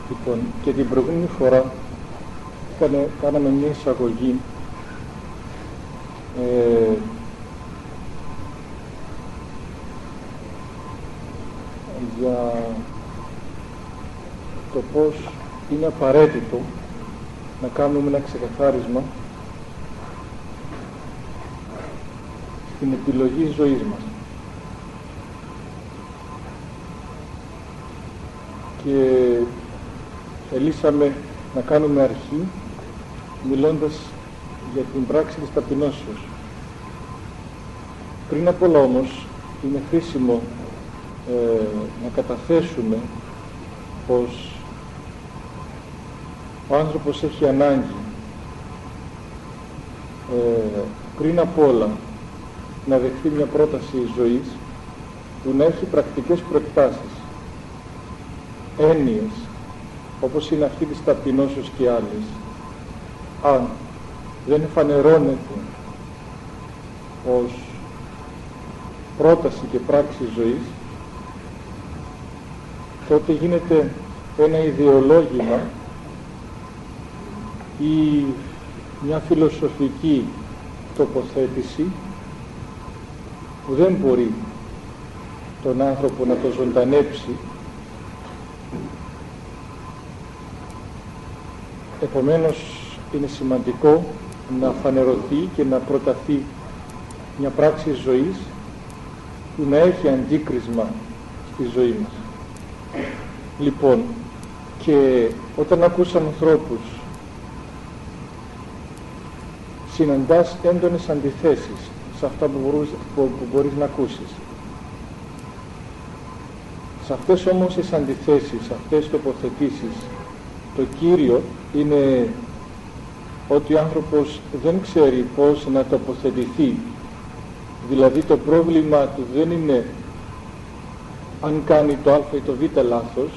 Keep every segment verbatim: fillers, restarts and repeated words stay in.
Λοιπόν, και την προηγούμενη φορά κάνε, κάναμε μια εισαγωγή ε, για το πώς είναι απαραίτητο να κάνουμε ένα ξεκαθάρισμα στην επιλογή ζωής μας. Και θελήσαμε να κάνουμε αρχή μιλώντας για την πράξη της ταπεινώσεως. Πριν απ' όλα όμως είναι χρήσιμο ε, να καταθέσουμε πως ο άνθρωπος έχει ανάγκη ε, πριν απ' όλα να δεχθεί μια πρόταση ζωής που να έχει πρακτικές προεκτάσεις, έννοιες όπως είναι αυτή της ταπεινώσεως και άλλες. Αν δεν εφανερώνεται ως πρόταση και πράξη ζωής, τότε γίνεται ένα ιδεολόγημα ή μια φιλοσοφική τοποθέτηση που δεν μπορεί τον άνθρωπο να το ζωντανέψει. Επομένως είναι σημαντικό να φανερωθεί και να προταθεί μια πράξη ζωής που να έχει αντίκρισμα στη ζωή μας. Λοιπόν, και όταν ακούς ανθρώπους συναντάς έντονες αντιθέσεις σε αυτά που μπορείς, που, που μπορείς να ακούσεις. Σε αυτές όμως τις αντιθέσεις, σε αυτές τις τοποθετήσεις, το κύριο είναι ότι ο άνθρωπος δεν ξέρει πώς να τοποθετηθεί. Δηλαδή το πρόβλημα του δεν είναι αν κάνει το α ή το β λάθος,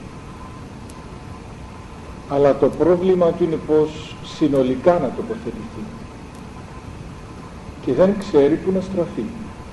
αλλά το πρόβλημα του είναι πώς συνολικά να τοποθετηθεί. Και δεν ξέρει πού να στραφεί.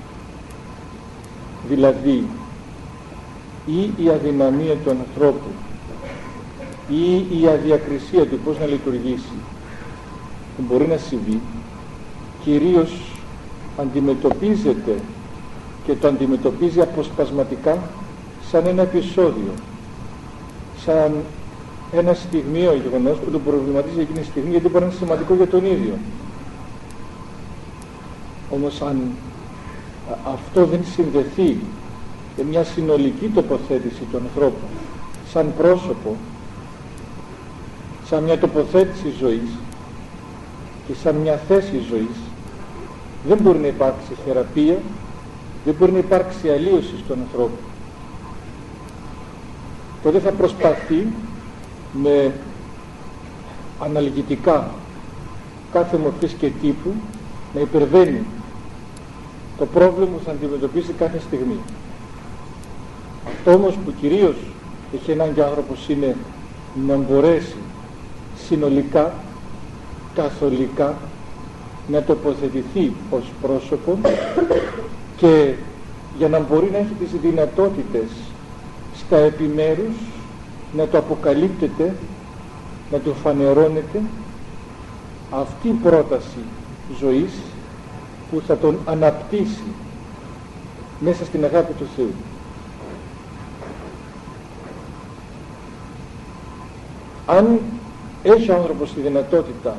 Δηλαδή ή η αδυναμία του ανθρώπου ή η αδιακρισία του πώς να λειτουργήσει που μπορεί να συμβεί, κυρίως αντιμετωπίζεται και το αντιμετωπίζει αποσπασματικά σαν ένα επεισόδιο, σαν ένα στιγμίο γεγονός που τον προβληματίζει εκείνη τη στιγμή, γιατί μπορεί να είναι σημαντικό για τον ίδιο. Όμως αν αυτό δεν συνδεθεί με μια συνολική τοποθέτηση του ανθρώπου σαν πρόσωπο, σαν μια τοποθέτηση ζωής και σαν μια θέση ζωής, δεν μπορεί να υπάρξει θεραπεία, δεν μπορεί να υπάρξει αλλίωση στον ανθρώπου. Τότε θα προσπαθεί με αναλγητικά κάθε μορφής και τύπου να υπερβαίνει το πρόβλημα που θα αντιμετωπίσει κάθε στιγμή. Αυτό όμως που κυρίως έχει ανάγκη ο άνθρωπος είναι να μπορέσει συνολικά, καθολικά να τοποθετηθεί ως πρόσωπο και για να μπορεί να έχει τις δυνατότητες στα επιμέρους να το αποκαλύπτεται, να το φανερώνεται αυτή η πρόταση ζωής που θα τον αναπτύσσει μέσα στην αγάπη του Θεού. Αν έχει ο άνθρωπος τη δυνατότητα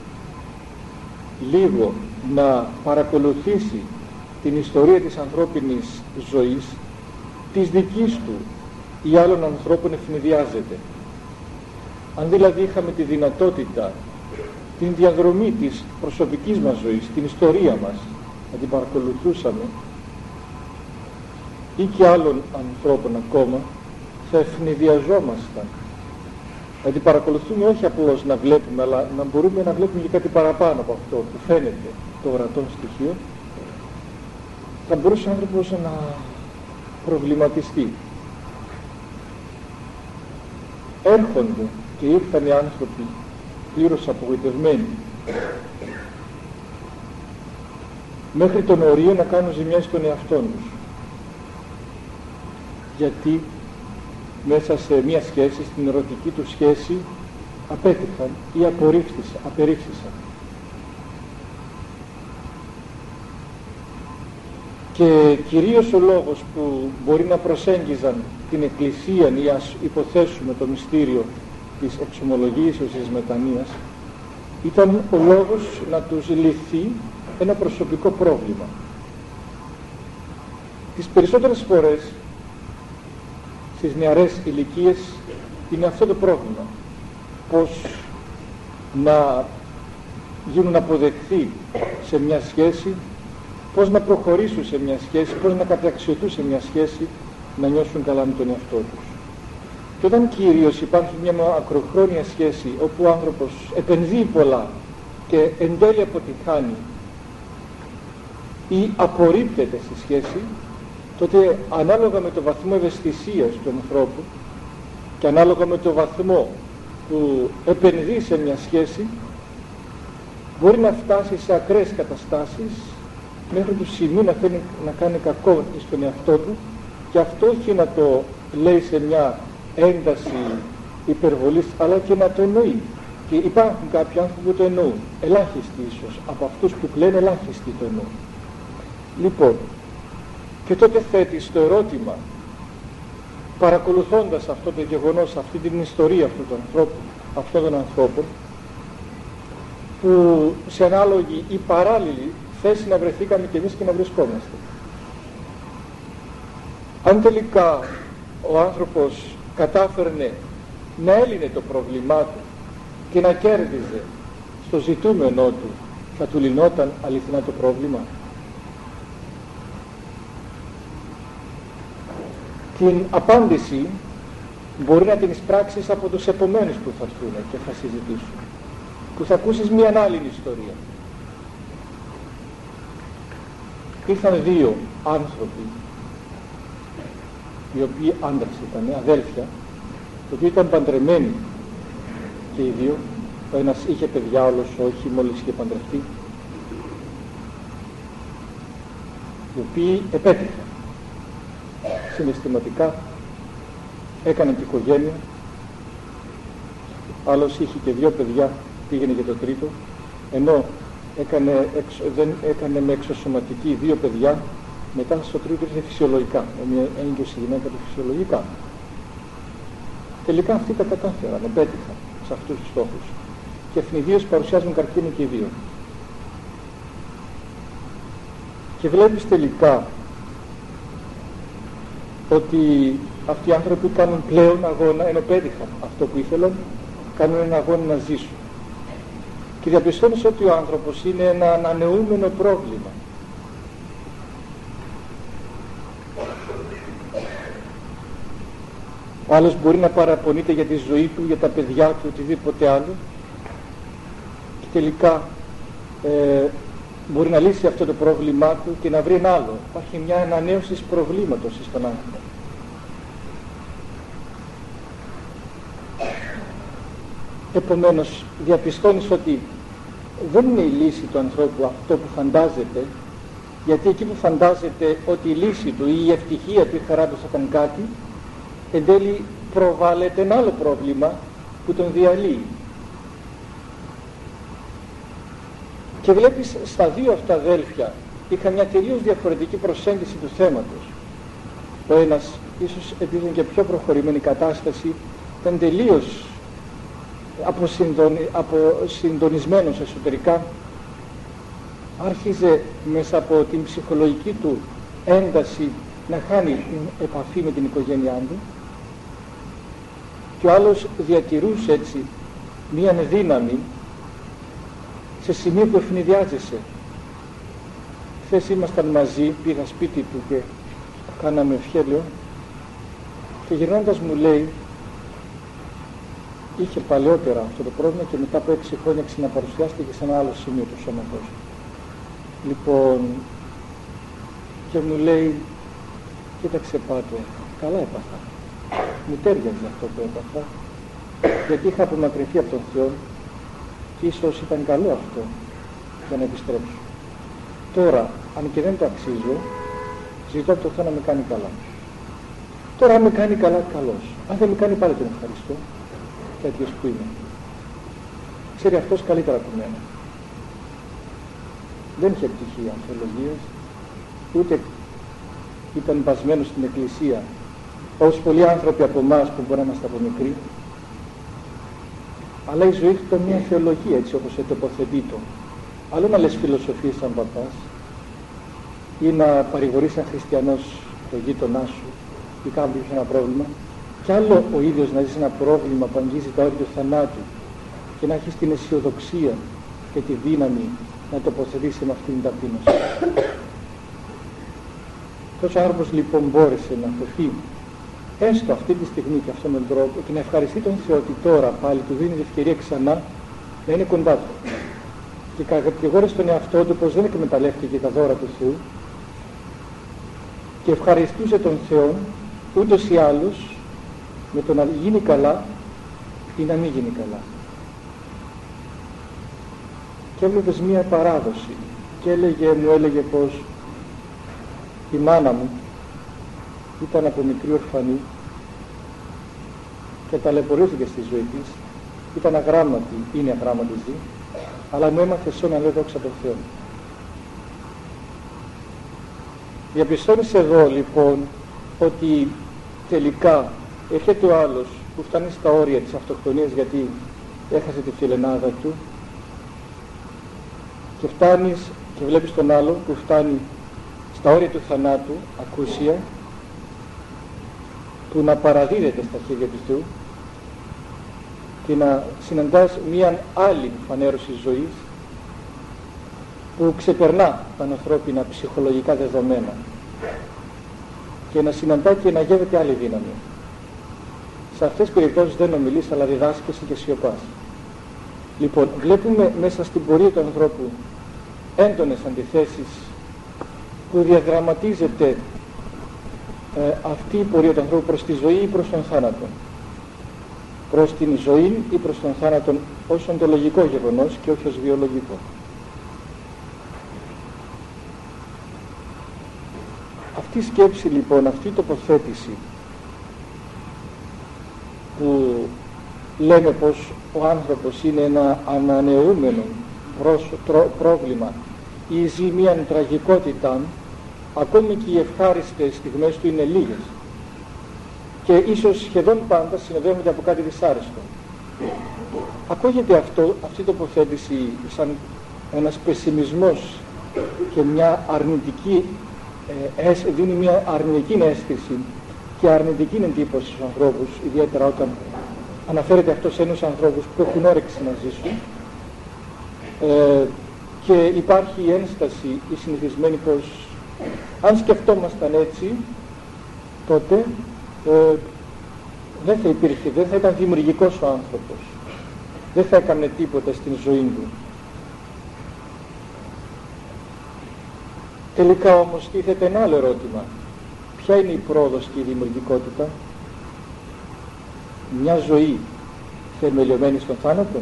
λίγο να παρακολουθήσει την ιστορία της ανθρώπινης ζωής, της δικής του ή άλλων ανθρώπων ευνηδιάζεται. Αν δηλαδή είχαμε τη δυνατότητα την διαδρομή της προσωπικής μας ζωής, την ιστορία μας, να την παρακολουθούσαμε ή και άλλων ανθρώπων ακόμα, θα ευνηδιαζόμασταν. Να την παρακολουθούμε όχι απλώς να βλέπουμε, αλλά να μπορούμε να βλέπουμε και κάτι παραπάνω από αυτό που φαίνεται το ορατό στοιχείο. Θα μπορούσε ο άνθρωπος να προβληματιστεί. Έρχονται και ήρθαν οι άνθρωποι πλήρως απογοητευμένοι μέχρι τον όριο να κάνουν ζημιά στον εαυτό τους. Γιατί μέσα σε μια σχέση, στην ερωτική του σχέση, απέτυχαν ή απορρίφθησαν, απερίφθησαν. Και κυρίως ο λόγος που μπορεί να προσέγγιζαν την Εκκλησία ή ας υποθέσουμε το μυστήριο της εξομολογήσεως της μετανοίας, ήταν ο λόγος να τους λυθεί ένα προσωπικό πρόβλημα. Τις περισσότερες φορές στις νεαρές ηλικίες είναι αυτό το πρόβλημα, πως να γίνουν αποδεκτοί σε μια σχέση, πώς να προχωρήσουν σε μια σχέση, πώς να καταξιωθούν σε μια σχέση, να νιώσουν καλά με τον εαυτό τους. Και όταν κυρίως υπάρχει μια μακροχρόνια σχέση όπου ο άνθρωπος επενδύει πολλά και εν τέλει αποτυχάνει ή απορρίπτεται στη σχέση, τότε ανάλογα με το βαθμό ευαισθησίας του ανθρώπου και ανάλογα με το βαθμό που επενδύει σε μια σχέση, μπορεί να φτάσει σε ακραίες καταστάσεις μέχρι το σημείο να θέλει να κάνει κακό στον εαυτό του, και αυτό όχι να το λέει σε μια ένταση υπερβολής, αλλά και να το εννοεί. Και υπάρχουν κάποιοι άνθρωποι που το εννοούν, ελάχιστοι ίσως, από αυτούς που κλαίνε ελάχιστοι το εννοούν. Λοιπόν, και τότε θέτει στο ερώτημα, παρακολουθώντας αυτό το γεγονός, αυτή την ιστορία αυτού του ανθρώπου, αυτών των ανθρώπων, που σε ανάλογη ή παράλληλη θέση να βρεθήκαμε κι εμείς και να βρισκόμαστε. Αν τελικά ο άνθρωπος κατάφερνε να έλυνε το πρόβλημά του και να κέρδιζε στο ζητούμενό του, θα του λυνόταν αληθινά το πρόβλημα? Την απάντηση μπορεί να την εισπράξεις από τους επομένους που θα έρθουν και θα συζητήσουν, που θα ακούσεις μία άλλη ιστορία. Ήρθαν δύο άνθρωποι, οι οποίοι άντρες ήταν, αδέλφια, οι οποίοι ήταν παντρεμένοι και οι δύο. Ο ένας είχε παιδιά, όλος όχι, μόλις είχε παντρευτεί, οι οποίοι επέτυχαν συναισθηματικά, έκαναν την οικογένεια, άλλος είχε και δύο παιδιά, πήγαινε για το τρίτο, ενώ έκανε, εξ, δεν έκανε με εξωσωματική δύο παιδιά, μετά στο τρίτο ήρθε φυσιολογικά, με μια έγκυος γυναίκα του φυσιολογικά. Τελικά αυτοί τα κατάφεραν, επέτυχαν σε αυτούς τους στόχους και ευνηδίως παρουσιάζουν καρκίνο και οι δύο. Και βλέπεις τελικά ότι αυτοί οι άνθρωποι κάνουν πλέον αγώνα, ενώ πέτυχαν αυτό που ήθελαν, κάνουν ένα αγώνα να ζήσουν. Και διαπιστώνεις ότι ο άνθρωπος είναι ένα ανανεούμενο πρόβλημα. Ο άλλος μπορεί να παραπονείται για τη ζωή του, για τα παιδιά του, οτιδήποτε άλλο, και τελικά ε, μπορεί να λύσει αυτό το πρόβλημά του και να βρει ένα άλλο. Υπάρχει μια ανανέωση προβλήματος στον άνθρωπο. Επομένως, διαπιστώνεις ότι δεν είναι η λύση του ανθρώπου αυτό που φαντάζεται, γιατί εκεί που φαντάζεται ότι η λύση του ή η ευτυχία του, η χαρά του θα κάνει κάτι, εν τέλει προβάλλεται ένα άλλο πρόβλημα που τον διαλύει. Και βλέπεις στα δύο αυτά αδέλφια είχαν μια τελείως διαφορετική προσέγγιση του θέματος. Ο ένας, ίσως επειδή είναι και πιο προχωρημένη κατάσταση, ήταν τελείως αποσυντονι, αποσυντονισμένος εσωτερικά, άρχιζε μέσα από την ψυχολογική του ένταση να χάνει την επαφή με την οικογένειά του, και ο άλλος διατηρούσε έτσι μία δύναμη σε σημείο που ευνηδιάζεσαι. Χθες ήμασταν μαζί, πήγα σπίτι του και κάναμε ευχέλιο, και γυρνώντας μου λέει, είχε παλαιότερα αυτό το πρόβλημα και μετά από έξι χρόνια ξαναπαρουσιάστηκε σε ένα άλλο σημείο του σώματος. Λοιπόν, και μου λέει, κοίταξε Πάτερ, καλά έπαθα. Μου τέριαζε αυτό που έπαθα, γιατί είχα απομακρυνθεί από τον Θεό και ίσως ήταν καλό αυτό για να επιστρέψω. Τώρα, αν και δεν το αξίζω, ζητώ από τον Θεό να με κάνει καλά. Τώρα αν με κάνει καλά, καλώς. Αν δεν με κάνει πάλι τον ευχαριστώ, τέτοιος που είμαι. Ξέρει αυτός καλύτερα από μένα. Δεν είχε πτυχία θεολογίας, ούτε ήταν μπασμένος στην εκκλησία, όπως πολλοί άνθρωποι από εμάς που μπορεί να είμαστε από μικροί. Αλλά η ζωή του ήταν μια θεολογία, έτσι όπως τοποθετεί το. Άλλο να λες φιλοσοφίες σαν παπάς, ή να παρηγορείς σαν χριστιανός το γείτονά σου, ή κάποιος ένα πρόβλημα, κι άλλο ο ίδιος να ζεις ένα πρόβλημα που αγγίζει τα όρια του θανάτου και να έχεις την αισιοδοξία και τη δύναμη να τοποθετήσει με αυτήν την ταπείνωση. Τόσο άνθρωπος λοιπόν μπόρεσε να χωθεί έστω αυτή τη στιγμή και αυτόν τον τρόπο και να ευχαριστεί τον Θεό ότι τώρα πάλι του δίνει την ευκαιρία ξανά να είναι κοντά του. Και κατηγόρησε τον εαυτό του πως δεν εκμεταλλεύτηκε τα δώρα του Θεού και ευχαριστούσε τον Θεό ούτως ή άλλως με το να γίνει καλά ή να μην γίνει καλά. Και έβλεπες μία παράδοση και έλεγε, μου έλεγε πως η μάνα μου ήταν από μικρή ορφανή και ταλαιπωρήθηκε στη ζωή της, ήταν αγράμματη, είναι αγράμματη ζει, αλλά μου έμαθε σ' να λέω δόξα τω Θεώ. Διαπιστώνεις εδώ λοιπόν ότι τελικά έρχεται ο άλλος που φτάνει στα όρια της αυτοκτονίας γιατί έχασε τη φιλενάδα του και φτάνεις και βλέπεις τον άλλο που φτάνει στα όρια του θανάτου, ακούσια, που να παραδίδεται στα χέρια του Θεού και να συναντάς μία άλλη φανέρωση ζωής που ξεπερνά τα ανθρώπινα ψυχολογικά δεδομένα και να συναντά και να γεύεται άλλη δύναμη. Σε αυτές τις περιπτώσεις δεν ομιλείς αλλά διδάσκεσαι και σιωπάς. Λοιπόν, βλέπουμε μέσα στην πορεία του ανθρώπου έντονες αντιθέσεις που διαδραματίζεται ε, αυτή η πορεία του ανθρώπου προς τη ζωή ή προς τον θάνατο. Προς την ζωή ή προς τον θάνατο ως οντολογικό γεγονός και όχι ως βιολογικό. Αυτή η σκέψη λοιπόν, αυτή η τοποθέτηση που λέμε πως ο άνθρωπος είναι ένα ανανεούμενο πρόβλημα ή ζει μια τραγικότητα, ακόμη και οι ευχάριστες στιγμές του είναι λίγες και ίσως σχεδόν πάντα συνοδεύονται από κάτι δυσάρεστο. Ακούγεται αυτό, αυτή η τοποθέτηση σαν ένας πεσημισμός και μια αρνητική ε, δίνει μια αρνητική αίσθηση και αρνητική εντύπωση στους ανθρώπους, ιδιαίτερα όταν αναφέρεται αυτό σε ένας ανθρώπους που έχουν όρεξη να ζήσουν ε, και υπάρχει η ένσταση η συνηθισμένη πως αν σκεφτόμασταν έτσι τότε ε, δεν θα υπήρχε, δεν θα ήταν δημιουργικός ο άνθρωπος, δεν θα έκανε τίποτα στην ζωή του. Τελικά όμως τίθεται ένα άλλο ερώτημα. Ποια είναι η πρόοδος και η δημιουργικότητα? Μια ζωή θεμελιωμένη στον θάνατο?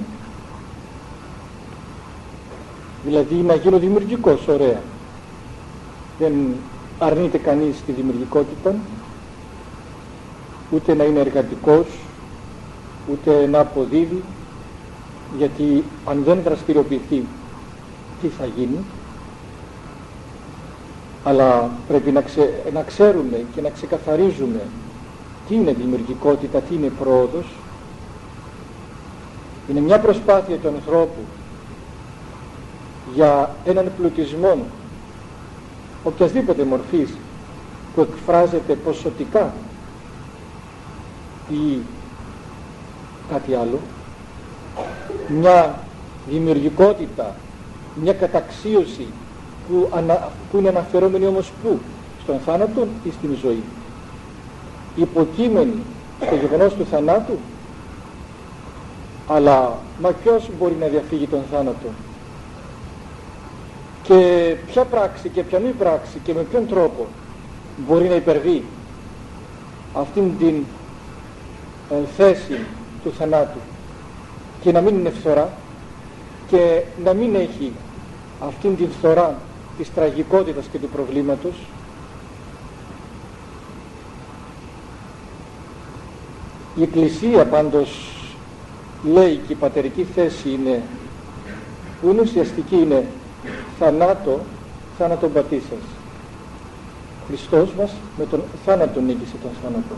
Δηλαδή να γίνω δημιουργικός, ωραία. Δεν αρνείται κανείς τη δημιουργικότητα, ούτε να είναι εργατικός, ούτε να αποδίδει, γιατί αν δεν δραστηριοποιηθεί τι θα γίνει? Αλλά πρέπει να, ξε, να ξέρουμε και να ξεκαθαρίζουμε τι είναι δημιουργικότητα, τι είναι πρόοδος. Είναι μια προσπάθεια του ανθρώπου για έναν πλουτισμό οποιασδήποτε μορφής που εκφράζεται ποσοτικά ή κάτι άλλο, μια δημιουργικότητα, μια καταξίωση που, ανα, που είναι αναφερόμενη όμως πού? Στον θάνατο ή στην ζωή? Υποκείμενη στο γεγονός του θανάτου? Αλλά μα ποιος μπορεί να διαφύγει τον θάνατο? Και ποια πράξη και ποια μη πράξη και με ποιον τρόπο μπορεί να υπερβεί αυτήν την ε, θέση του θανάτου και να μην είναι φθορά και να μην έχει αυτήν την φθορά της τραγικότητας και του προβλήματος? Η Εκκλησία πάντως λέει και η πατερική θέση είναι, που είναι ουσιαστική, είναι θανάτο, θάνατον πατήσας. Χριστός μας με τον θάνατο νίκησε τον θάνατο.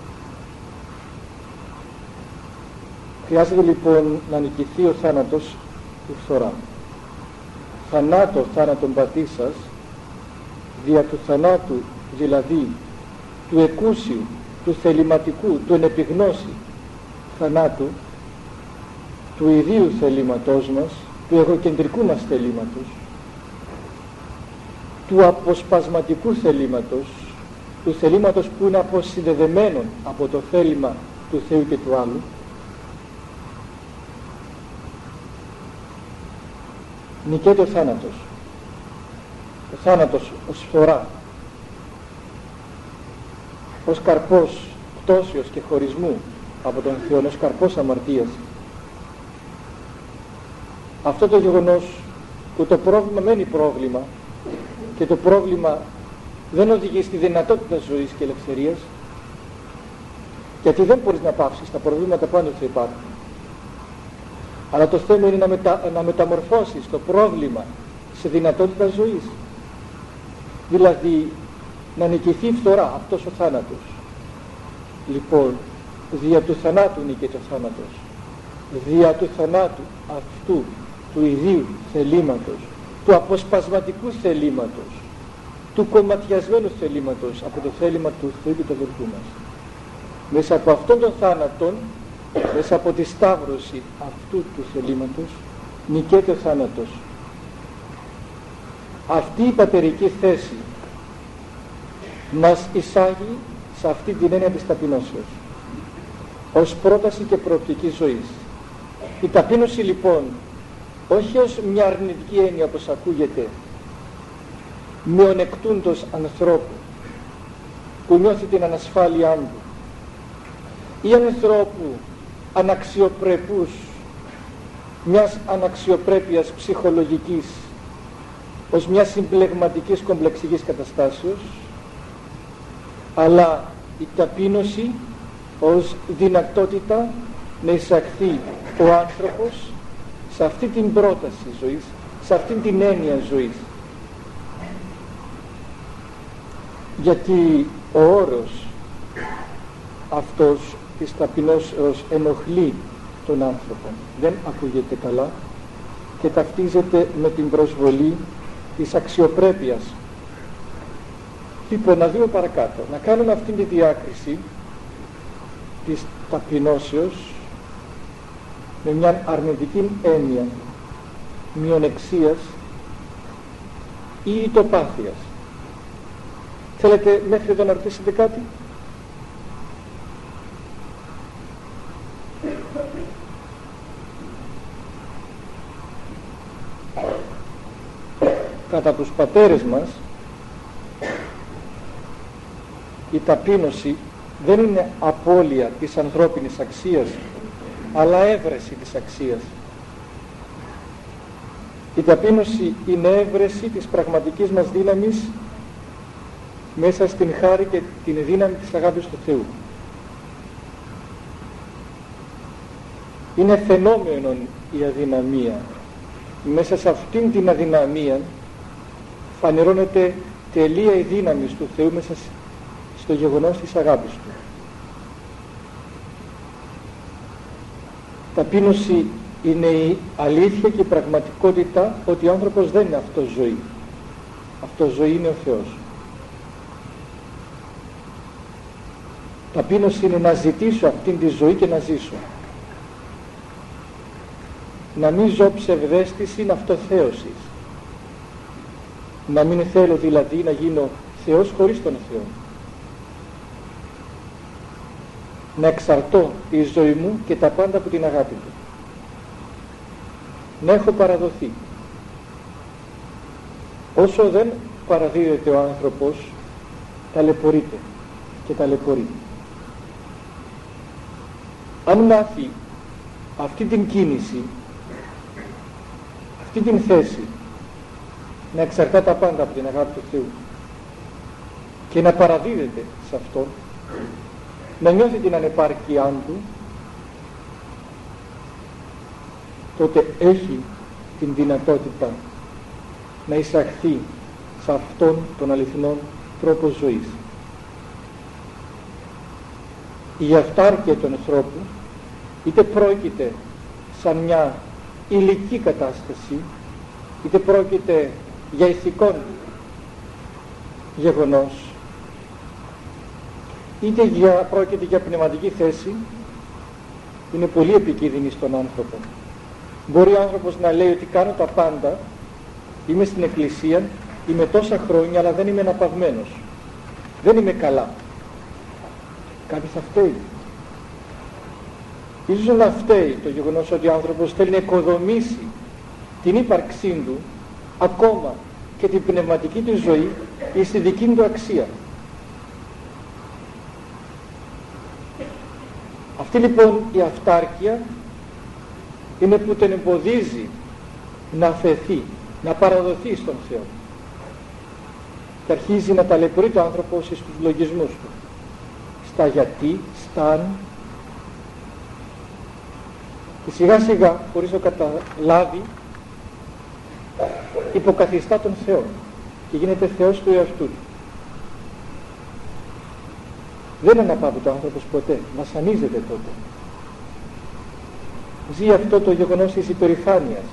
Χρειάζεται λοιπόν να νικηθεί ο θάνατος του φθορά. Θανάτο, θάνατον πατήσας, δια του θανάτου, δηλαδή του εκούσιου, του θεληματικού, του ενεπιγνώση θανάτου, του ιδίου θελήματός μας, του εγωκεντρικού μας θελήματος, του αποσπασματικού θελήματος, του θελήματος που είναι αποσυνδεδεμένο από το θέλημα του Θεού και του άλλου, νικέται ο θάνατος. Ο θάνατος ως φθορά, ως καρπός πτώσεως και χωρισμού από τον Θεό, ως καρπός αμαρτίας. Αυτό το γεγονός που το πρόβλημα μένει πρόβλημα και το πρόβλημα δεν οδηγεί στη δυνατότητα ζωής και ελευθερίας, γιατί δεν μπορείς να πάψεις, τα προβλήματα πάντοτε θα υπάρχουν. Αλλά το θέμα είναι να, μετα, να μεταμορφώσεις το πρόβλημα σε δυνατότητα ζωής. Δηλαδή να νικηθεί η φθορά, αυτός ο θάνατος. Λοιπόν, δια του θανάτου νικείται ο θάνατος. Δια του θανάτου αυτού του ιδίου θελήματος, του αποσπασματικού θελήματος, του κομματιασμένου θελήματος από το θέλημα του Θεού και του αδελφού μας. Μέσα από αυτόν τον θάνατον, μέσα από τη σταύρωση αυτού του θελήματος, νικέται ο θάνατος. Αυτή η πατερική θέση μας εισάγει σε αυτή την έννοια της ταπεινώσεως ως πρόταση και προοπτική ζωής. Η ταπείνωση λοιπόν όχι ως μια αρνητική έννοια όπως ακούγεται μειονεκτούντος ανθρώπου που νιώθει την ανασφάλειά του ή ανθρώπου αναξιοπρεπούς, μιας αναξιοπρέπειας ψυχολογικής, ως μιας συμπλεγματικής κομπλεξικής καταστάσεως, αλλά η ταπείνωση ως δυνατότητα να εισαχθεί ο άνθρωπος σε αυτή την πρόταση ζωής, σε αυτή την έννοια ζωής. Γιατί ο όρος αυτός της ταπεινώσεως ενοχλεί τον άνθρωπο, δεν ακούγεται καλά και ταυτίζεται με την προσβολή της αξιοπρέπειας. Λοιπόν, να δούμε παρακάτω, να κάνουμε αυτή τη διάκριση της ταπεινώσεως με μια αρνητική έννοια μειονεξίας ή ητοπάθειας. Θέλετε μέχρι εδώ να ρωτήσετε κάτι? Κατά τους πατέρες μας η ταπείνωση δεν είναι απώλεια της ανθρώπινης αξίας, αλλά έβρεση της αξίας. Η ταπείνωση είναι έβρεση της πραγματικής μας δύναμης μέσα στην χάρη και την δύναμη της αγάπης του Θεού. Είναι φαινόμενο η αδυναμία. Μέσα σε αυτήν την αδυναμία φανερώνεται τελεία η δύναμη του Θεού μέσα στο γεγονός της αγάπης Του. Ταπείνωση είναι η αλήθεια και η πραγματικότητα ότι ο άνθρωπος δεν είναι αυτός ζωή. Αυτός ζωή είναι ο Θεός. Ταπείνωση είναι να ζητήσω αυτήν τη ζωή και να ζήσω. Να μην ζω ψευδαίσθηση αυτοθέωσης. Να μην θέλω δηλαδή να γίνω Θεός χωρίς τον Θεό. Να εξαρτώ τη ζωή μου και τα πάντα από την αγάπη Του. Να έχω παραδοθεί. Όσο δεν παραδίδεται ο άνθρωπος, ταλαιπωρείται και ταλαιπωρεί. Αν μάθει αυτή την κίνηση, αυτή την θέση, να εξαρτά τα πάντα από την αγάπη του Θεού και να παραδίδεται σε αυτό, να νιώθει την ανεπάρκειά του, τότε έχει την δυνατότητα να εισαχθεί σε αυτόν τον αληθινόν τρόπο ζωής. Η αυτάρκεια του ανθρώπου, είτε πρόκειται σαν μια υλική κατάσταση, είτε πρόκειται για ηθικό γεγονός, είτε για, πρόκειται για πνευματική θέση, είναι πολύ επικίνδυνη στον άνθρωπο. Μπορεί ο άνθρωπος να λέει ότι κάνω τα πάντα, είμαι στην εκκλησία, είμαι τόσα χρόνια, αλλά δεν είμαι αναπαυμένος, δεν είμαι καλά. Κάτι θα φταίει. Ίσως να φταίει το γεγονός ότι ο άνθρωπος θέλει να οικοδομήσει την ύπαρξή του, ακόμα και την πνευματική του ζωή, ή στη δική του αξία. Αυτή λοιπόν η αυτάρκεια είναι που τον εμποδίζει να αφαιθεί, να παραδοθεί στον Θεό, και αρχίζει να ταλαιπωρεί το άνθρωπο στους λογισμούς του, στα γιατί, στα αν, και σιγά σιγά, χωρίς να καταλάβει, υποκαθιστά τον Θεό και γίνεται Θεός του εαυτού του. Δεν αναπαύεται ο άνθρωπος ποτέ, βασανίζεται τότε. Ζει αυτό το γεγονός της υπερηφάνειας.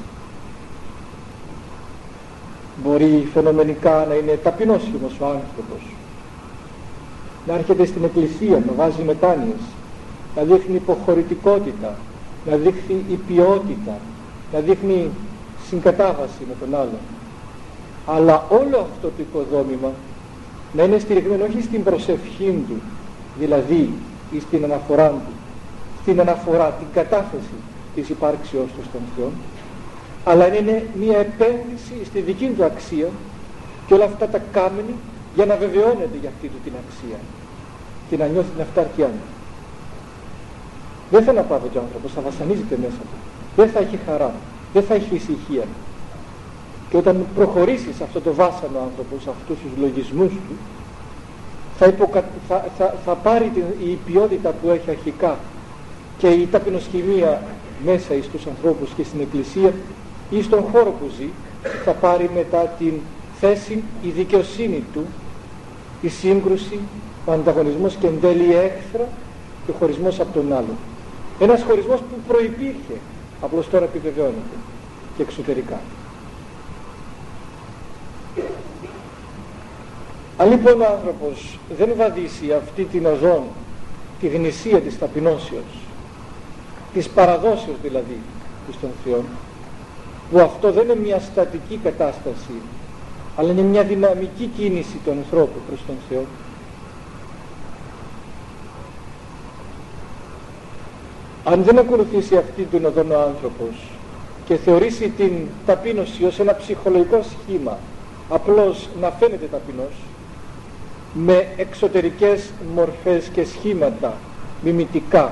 Μπορεί φαινομενικά να είναι ταπεινόσχημος ο άνθρωπος, να έρχεται στην εκκλησία, να βάζει μετάνοιες, να δείχνει υποχωρητικότητα, να δείχνει υπιότητα, να δείχνει συγκατάβαση με τον άλλον. Αλλά όλο αυτό το οικοδόμημα να είναι στηριγμένο όχι στην προσευχή του, δηλαδή ή στην αναφορά του, στην αναφορά, την κατάθεση της υπάρξεώς του στον Θεό, αλλά είναι μια επένδυση στη δική του αξία, και όλα αυτά τα κάνει για να βεβαιώνεται για αυτή του την αξία και να νιώθει την αυτάρκειά του. Δεν θα αναπαύεται ο άνθρωπος, θα βασανίζεται μέσα του, δεν θα έχει χαρά, δεν θα έχει ησυχία. Και όταν προχωρήσει σε αυτό το βάσανο άνθρωπο, σε αυτούς τους λογισμούς του, θα, υποκα... θα, θα, θα πάρει την... η ποιότητα που έχει αρχικά και η ταπεινοσχημία μέσα στους ανθρώπους και στην εκκλησία ή στον χώρο που ζει, θα πάρει μετά την θέση, η δικαιοσύνη του, η σύγκρουση, ο ανταγωνισμός και εν τέλει η έχθρα και ο χωρισμός από τον άλλον. Ένας χωρισμός που προϋπήρχε, απλώς τώρα επιβεβαιώνεται και εξωτερικά. Αν λοιπόν ο άνθρωπος δεν βαδίσει αυτή την οδόν, τη γνησία της ταπεινώσεως, της παραδόσεως δηλαδή στον Θεό, που αυτό δεν είναι μια στατική κατάσταση, αλλά είναι μια δυναμική κίνηση του ανθρώπου προς τον Θεό, αν δεν ακολουθήσει αυτή την οδόν ο άνθρωπος και θεωρήσει την ταπείνωση ως ένα ψυχολογικό σχήμα, απλώς να φαίνεται ταπεινός, με εξωτερικές μορφές και σχήματα μιμητικά,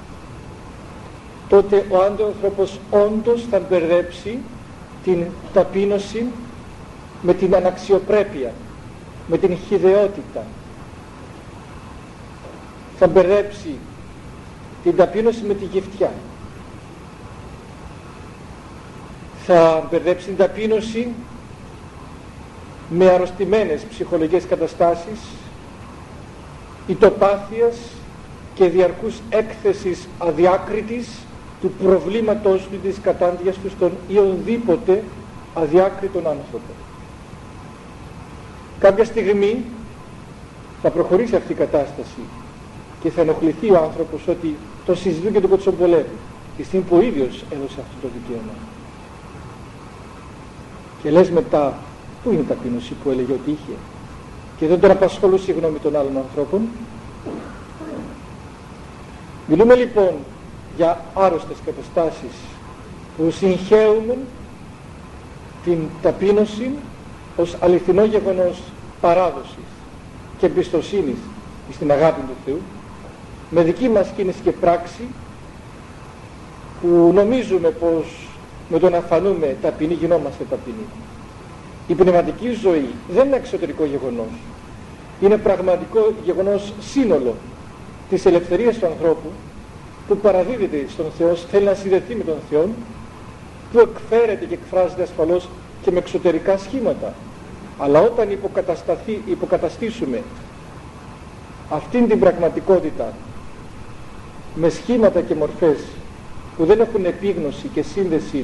τότε ο άνθρωπος όντως θα μπερδέψει την ταπείνωση με την αναξιοπρέπεια, με την χυδαιότητα. Θα μπερδέψει την ταπείνωση με τη γυφτιά. Θα μπερδέψει την ταπείνωση με αρρωστημένες ψυχολογικές καταστάσεις, ητοπάθειας και διαρκούς έκθεσης αδιάκριτης του προβλήματος του, της κατάντιας του στον οποιονδήποτε αδιάκριτον άνθρωπο. Κάποια στιγμή θα προχωρήσει αυτή η κατάσταση και θα ενοχληθεί ο άνθρωπος ότι το συζητούν και τον κοτσομπολεύει, τη στιγμή που ο ίδιος έδωσε αυτό το δικαίωμα. Και λες μετά, πού είναι η ταπείνωση που έλεγε ότι είχε, και δεν τον απασχολούσε η γνώμη των άλλων ανθρώπων. Μιλούμε λοιπόν για άρρωστες καταστάσεις που συγχέουν την ταπείνωση ως αληθινό γεγονός παράδοσης και εμπιστοσύνης στην αγάπη του Θεού, με δική μας κίνηση και πράξη, που νομίζουμε πως με το να φανούμε ταπεινοί γινόμαστε ταπεινοί. Η πνευματική ζωή δεν είναι εξωτερικό γεγονός, είναι πραγματικό γεγονός σύνολο της ελευθερίας του ανθρώπου, που παραδίδεται στον Θεό, θέλει να συνδεθεί με τον Θεό, που εκφέρεται και εκφράζεται ασφαλώς και με εξωτερικά σχήματα. Αλλά όταν υποκατασταθεί, υποκαταστήσουμε αυτήν την πραγματικότητα με σχήματα και μορφές που δεν έχουν επίγνωση και σύνδεση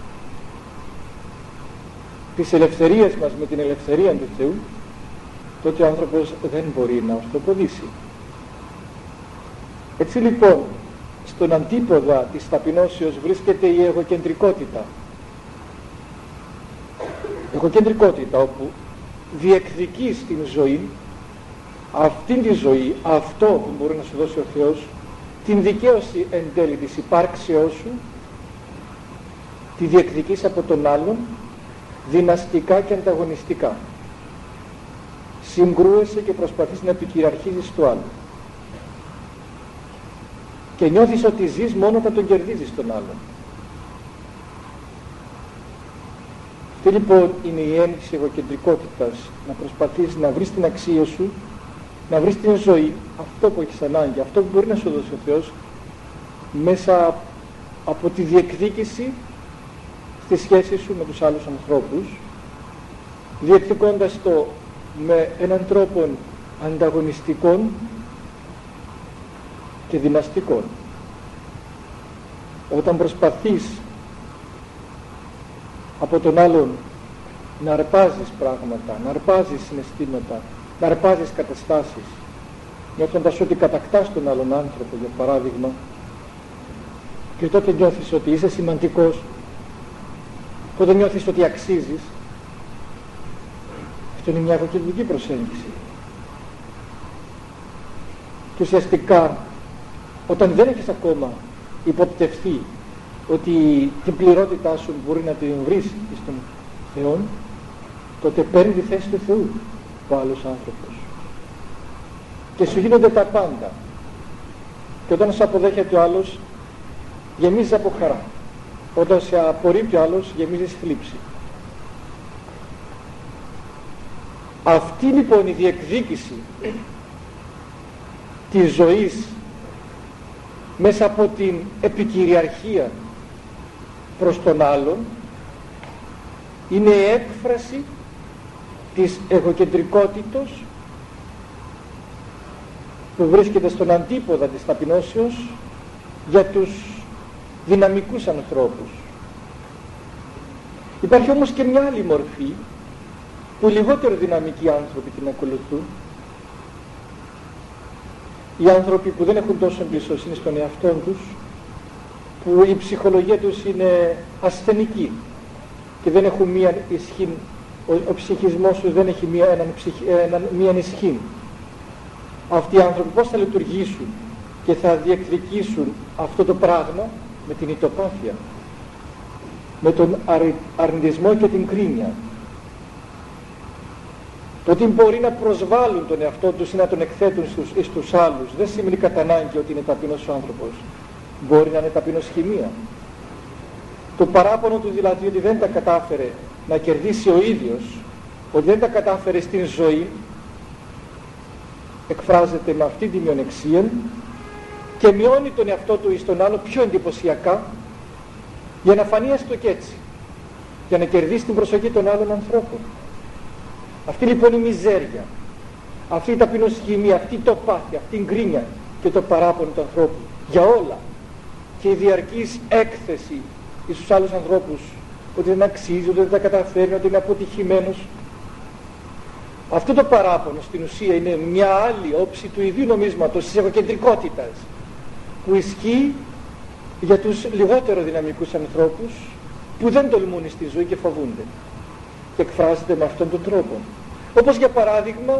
της ελευθερίας μας με την ελευθερία του Θεού, τότε ο άνθρωπος δεν μπορεί να ορθοποδήσει. Έτσι λοιπόν, στον αντίποδα της ταπεινώσεως βρίσκεται η εγωκεντρικότητα. Εγωκεντρικότητα όπου διεκδικείς την ζωή, αυτήν τη ζωή, αυτό που μπορεί να σου δώσει ο Θεός, την δικαίωση εν τέλει της υπάρξεώς σου, τη διεκδικείς από τον άλλον, δυναστικά και ανταγωνιστικά. Συγκρούεσαι και προσπαθείς να επικυριαρχήσεις το άλλο. Και νιώθεις ότι ζεις μόνο όταν τον κερδίζεις τον άλλον. Αυτή λοιπόν είναι η έννοια της εγωκεντρικότητας, να προσπαθείς να βρεις την αξία σου, να βρεις την ζωή, αυτό που έχεις ανάγκη, αυτό που μπορεί να σου δώσει ο Θεός, μέσα από τη διεκδίκηση στη σχέση σου με τους άλλους ανθρώπους, διεκδικώντας το με έναν τρόπο ανταγωνιστικών και δυναστικών. Όταν προσπαθείς από τον άλλον να αρπάζεις πράγματα, να αρπάζεις συναισθήματα, να αρπάζεις καταστάσεις, νιώθοντας ότι κατακτάς τον άλλον άνθρωπο, για παράδειγμα, και τότε νιώθεις ότι είσαι σημαντικός, τότε νιώθεις ότι αξίζεις, αυτό είναι μια εγωκεντρική προσέγγιση. Και ουσιαστικά, όταν δεν έχεις ακόμα υποπτευθεί ότι την πληρότητά σου μπορεί να την βρεις στον Θεό, τότε παίρνει τη θέση του Θεού ο άλλος άνθρωπος και σου γίνονται τα πάντα, και όταν σε αποδέχεται ο άλλος γεμίζεις από χαρά, όταν σε απορρίπτει ο άλλος γεμίζεις θλίψη. Αυτή λοιπόν η διεκδίκηση της ζωής μέσα από την επικυριαρχία προς τον άλλον είναι η έκφραση της εγωκεντρικότητος που βρίσκεται στον αντίποδα της ταπεινώσεως για τους δυναμικούς ανθρώπους. Υπάρχει όμως και μια άλλη μορφή που λιγότερο δυναμικοί άνθρωποι την ακολουθούν, οι άνθρωποι που δεν έχουν τόσο εμπιστοσύνη στον εαυτό τους, που η ψυχολογία τους είναι ασθενική και δεν έχουν μία ισχύ, ο, ο ψυχισμός τους δεν έχει μία, έναν, έναν, μία ισχύ. Αυτοί οι άνθρωποι πώς θα λειτουργήσουν και θα διεκδικήσουν αυτό το πράγμα? Με την ητοπάθεια, με τον αρι, αρνητισμό και την κρίνια. Το ότι μπορεί να προσβάλλουν τον εαυτό τους ή να τον εκθέτουν στους, στους άλλους δεν σημαίνει κατά ανάγκη ότι είναι ταπεινός ο άνθρωπος. Μπορεί να είναι ταπεινός χημεία. Το παράπονο του δηλαδή ότι δεν τα κατάφερε να κερδίσει ο ίδιος, ότι δεν τα κατάφερε στην ζωή, εκφράζεται με αυτή τη μειονεξία και μειώνει τον εαυτό του εις τον άλλο πιο εντυπωσιακά, για να φανεί έστω και έτσι, για να κερδίσει την προσοχή των άλλων ανθρώπων. Αυτή λοιπόν η μιζέρια, αυτή η ταπεινοσχημία, αυτή η τοπάθεια, αυτή η γκρίνια και το παράπονο του ανθρώπου για όλα και η διαρκής έκθεση στους άλλους ανθρώπους ότι δεν αξίζει, ότι δεν τα καταφέρει, ότι είναι αποτυχημένος. Αυτό το παράπονο στην ουσία είναι μια άλλη όψη του ιδίου νομίσματος της εγωκεντρικότητας που ισχύει για τους λιγότερο δυναμικούς ανθρώπους που δεν τολμούν στη ζωή και φοβούνται, και εκφράζεται με αυτόν τον τρόπο. Όπως για παράδειγμα,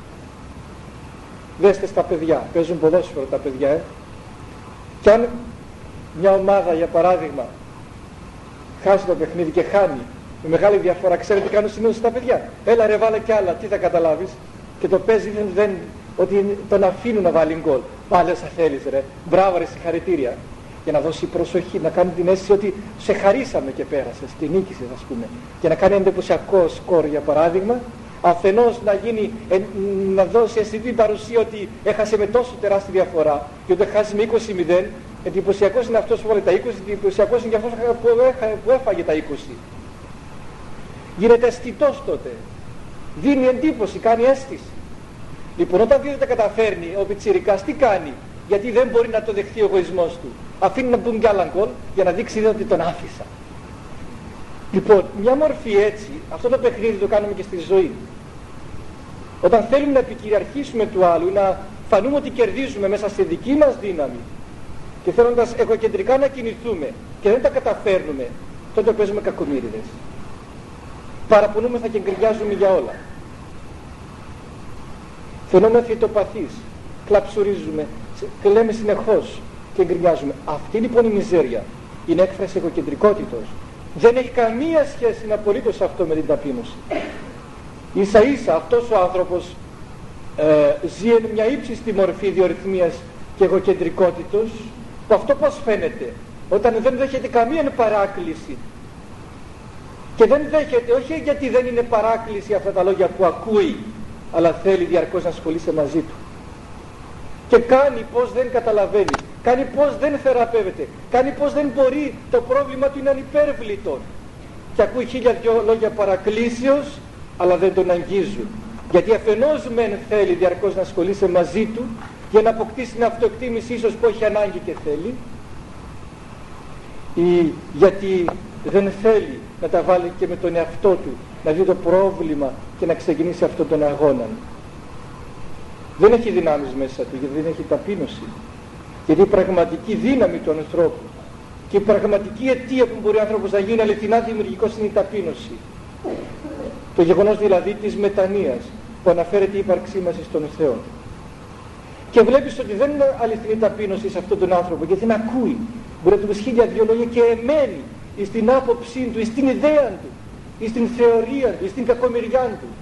δέστε στα παιδιά, παίζουν ποδόσφαιρο τα παιδιά, ε. και αν μια ομάδα για παράδειγμα χάσει το παιχνίδι και χάνει με μεγάλη διαφορά, ξέρετε τι κάνουν συνήθως στα παιδιά? Έλα ρε βάλε κι άλλα, τι θα καταλάβεις? Και το παίζει δεν, δεν, ότι τον αφήνουν να βάλει γκολ. Πάλι όσα θέλεις ρε, μπράβο ρε, συγχαρητήρια. Για να δώσει προσοχή, να κάνει την αίσθηση ότι σε χαρίσαμε και πέρασες και νίκησες, ας πούμε. Και να κάνει εντυπωσιακό σκορ για παράδειγμα, Αφενός να, γίνει, ε, να δώσει αισθητή παρουσία ότι έχασε με τόσο τεράστια διαφορά και ότι χάσει με είκοσι μηδέν. Εντυπωσιακός είναι αυτός που βάλε τα είκοσι, εντυπωσιακός είναι και αυτός που έφαγε τα είκοσι. Γίνεται αισθητός τότε. Δίνει εντύπωση, κάνει αίσθηση. Λοιπόν, όταν δεν τα καταφέρνει, ο πιτσιρικάς τι κάνει? Γιατί δεν μπορεί να το δεχτεί ο εγωισμός του. Αφήνει να μπουν κι άλλα γκολ για να δείξει ότι τον άφησα. Λοιπόν, μια μορφή έτσι, αυτό το παιχνίδι το κάνουμε και στη ζωή. Όταν θέλουμε να επικυριαρχήσουμε του άλλου, να φανούμε ότι κερδίζουμε μέσα στη δική μας δύναμη και θέλοντας εγωκεντρικά να κινηθούμε και δεν τα καταφέρνουμε, τότε παίζουμε κακομοίριδες. Παραπονούμεθα και γκρινιάζουμε για όλα. Φαινόμαστε ητοπαθείς, κλαψουρίζουμε και λέμε συνεχώς και γκρινιάζουμε. Αυτή λοιπόν η μιζέρια είναι έκφραση εγωκεντρικότητος. Δεν έχει καμία σχέση απολύτως αυτό με την ταπείνωση. Ίσα ίσα αυτός ο άνθρωπος ε, ζει εν μια ύψιστη μορφή ιδιορυθμίας και εγωκεντρικότητος, που αυτό πώς φαίνεται? Όταν δεν δέχεται καμία παράκληση. Και δεν δέχεται, όχι γιατί δεν είναι παράκληση αυτά τα λόγια που ακούει, αλλά θέλει διαρκώς να ασχολείσαι μαζί του. Και κάνει πως δεν καταλαβαίνει, κάνει πως δεν θεραπεύεται, κάνει πως δεν μπορεί, το πρόβλημα του είναι ανυπέρβλητο. Και ακούει χίλια δυο λόγια παρακλήσεως, αλλά δεν τον αγγίζουν. Γιατί αφενός μεν θέλει διαρκώς να ασχολείσαι μαζί του, για να αποκτήσει την αυτοεκτίμηση ίσως που έχει ανάγκη και θέλει, ή γιατί δεν θέλει να τα βάλει και με τον εαυτό του, να δει το πρόβλημα και να ξεκινήσει αυτόν τον αγώνα. Δεν έχει δυνάμεις μέσα του, γιατί δεν έχει ταπείνωση. Γιατί η πραγματική δύναμη του ανθρώπου και η πραγματική αιτία που μπορεί ο άνθρωπος να γίνει αληθινά δημιουργικός είναι η ταπείνωση. Το γεγονός δηλαδή της μετανοίας που αναφέρεται η ύπαρξή μας στον Θεό. Και βλέπεις ότι δεν είναι αληθινή ταπείνωση σε αυτόν τον άνθρωπο, γιατί δεν ακούει. Μπορεί να του πεις χίλια δυο λόγια και εμένει στην άποψή του, στην ιδέα του, στην θεωρία του, στην κακομοιριά του.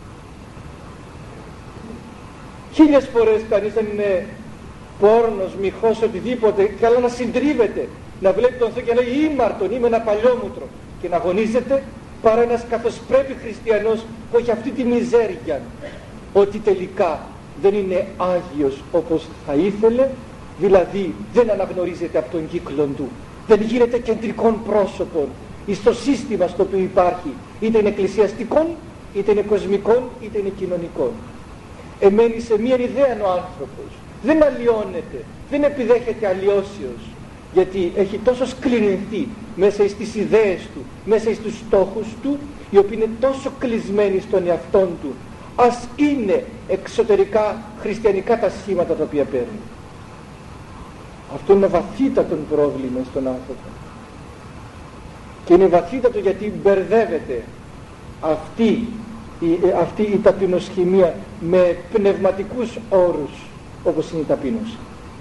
Χίλιες φορές κανείς δεν είναι πόρνος, μοιχός, οτιδήποτε, καλά να συντρίβεται, να βλέπει τον Θεό και να λέει ήμαρτον, είμαι ένα παλιόμουτρο, και να αγωνίζεται, παρά ένας καθώς πρέπει χριστιανός που έχει αυτή τη μιζέρια, ότι τελικά δεν είναι Άγιος όπως θα ήθελε, δηλαδή δεν αναγνωρίζεται από τον κύκλο του, δεν γίνεται κεντρικών πρόσωπων στο σύστημα στο οποίο υπάρχει, είτε είναι εκκλησιαστικών, είτε είναι κοσμικών, είτε είναι κοινωνικών. Εμένει σε μία ιδέα ο άνθρωπος, δεν αλλοιώνεται, δεν επιδέχεται αλλοιώσεως, γιατί έχει τόσο σκληρινθεί μέσα στις ιδέες του, μέσα στους στόχους του, οι οποίοι είναι τόσο κλεισμένοι στον εαυτόν του, ας είναι εξωτερικά χριστιανικά τα σχήματα τα οποία παίρνουν. Αυτό είναι ένα βαθύτατο πρόβλημα στον άνθρωπο. Και είναι βαθύτατο γιατί μπερδεύεται αυτή η, αυτή η ταπεινοσχημία με πνευματικούς όρους, όπως είναι η ταπείνωση.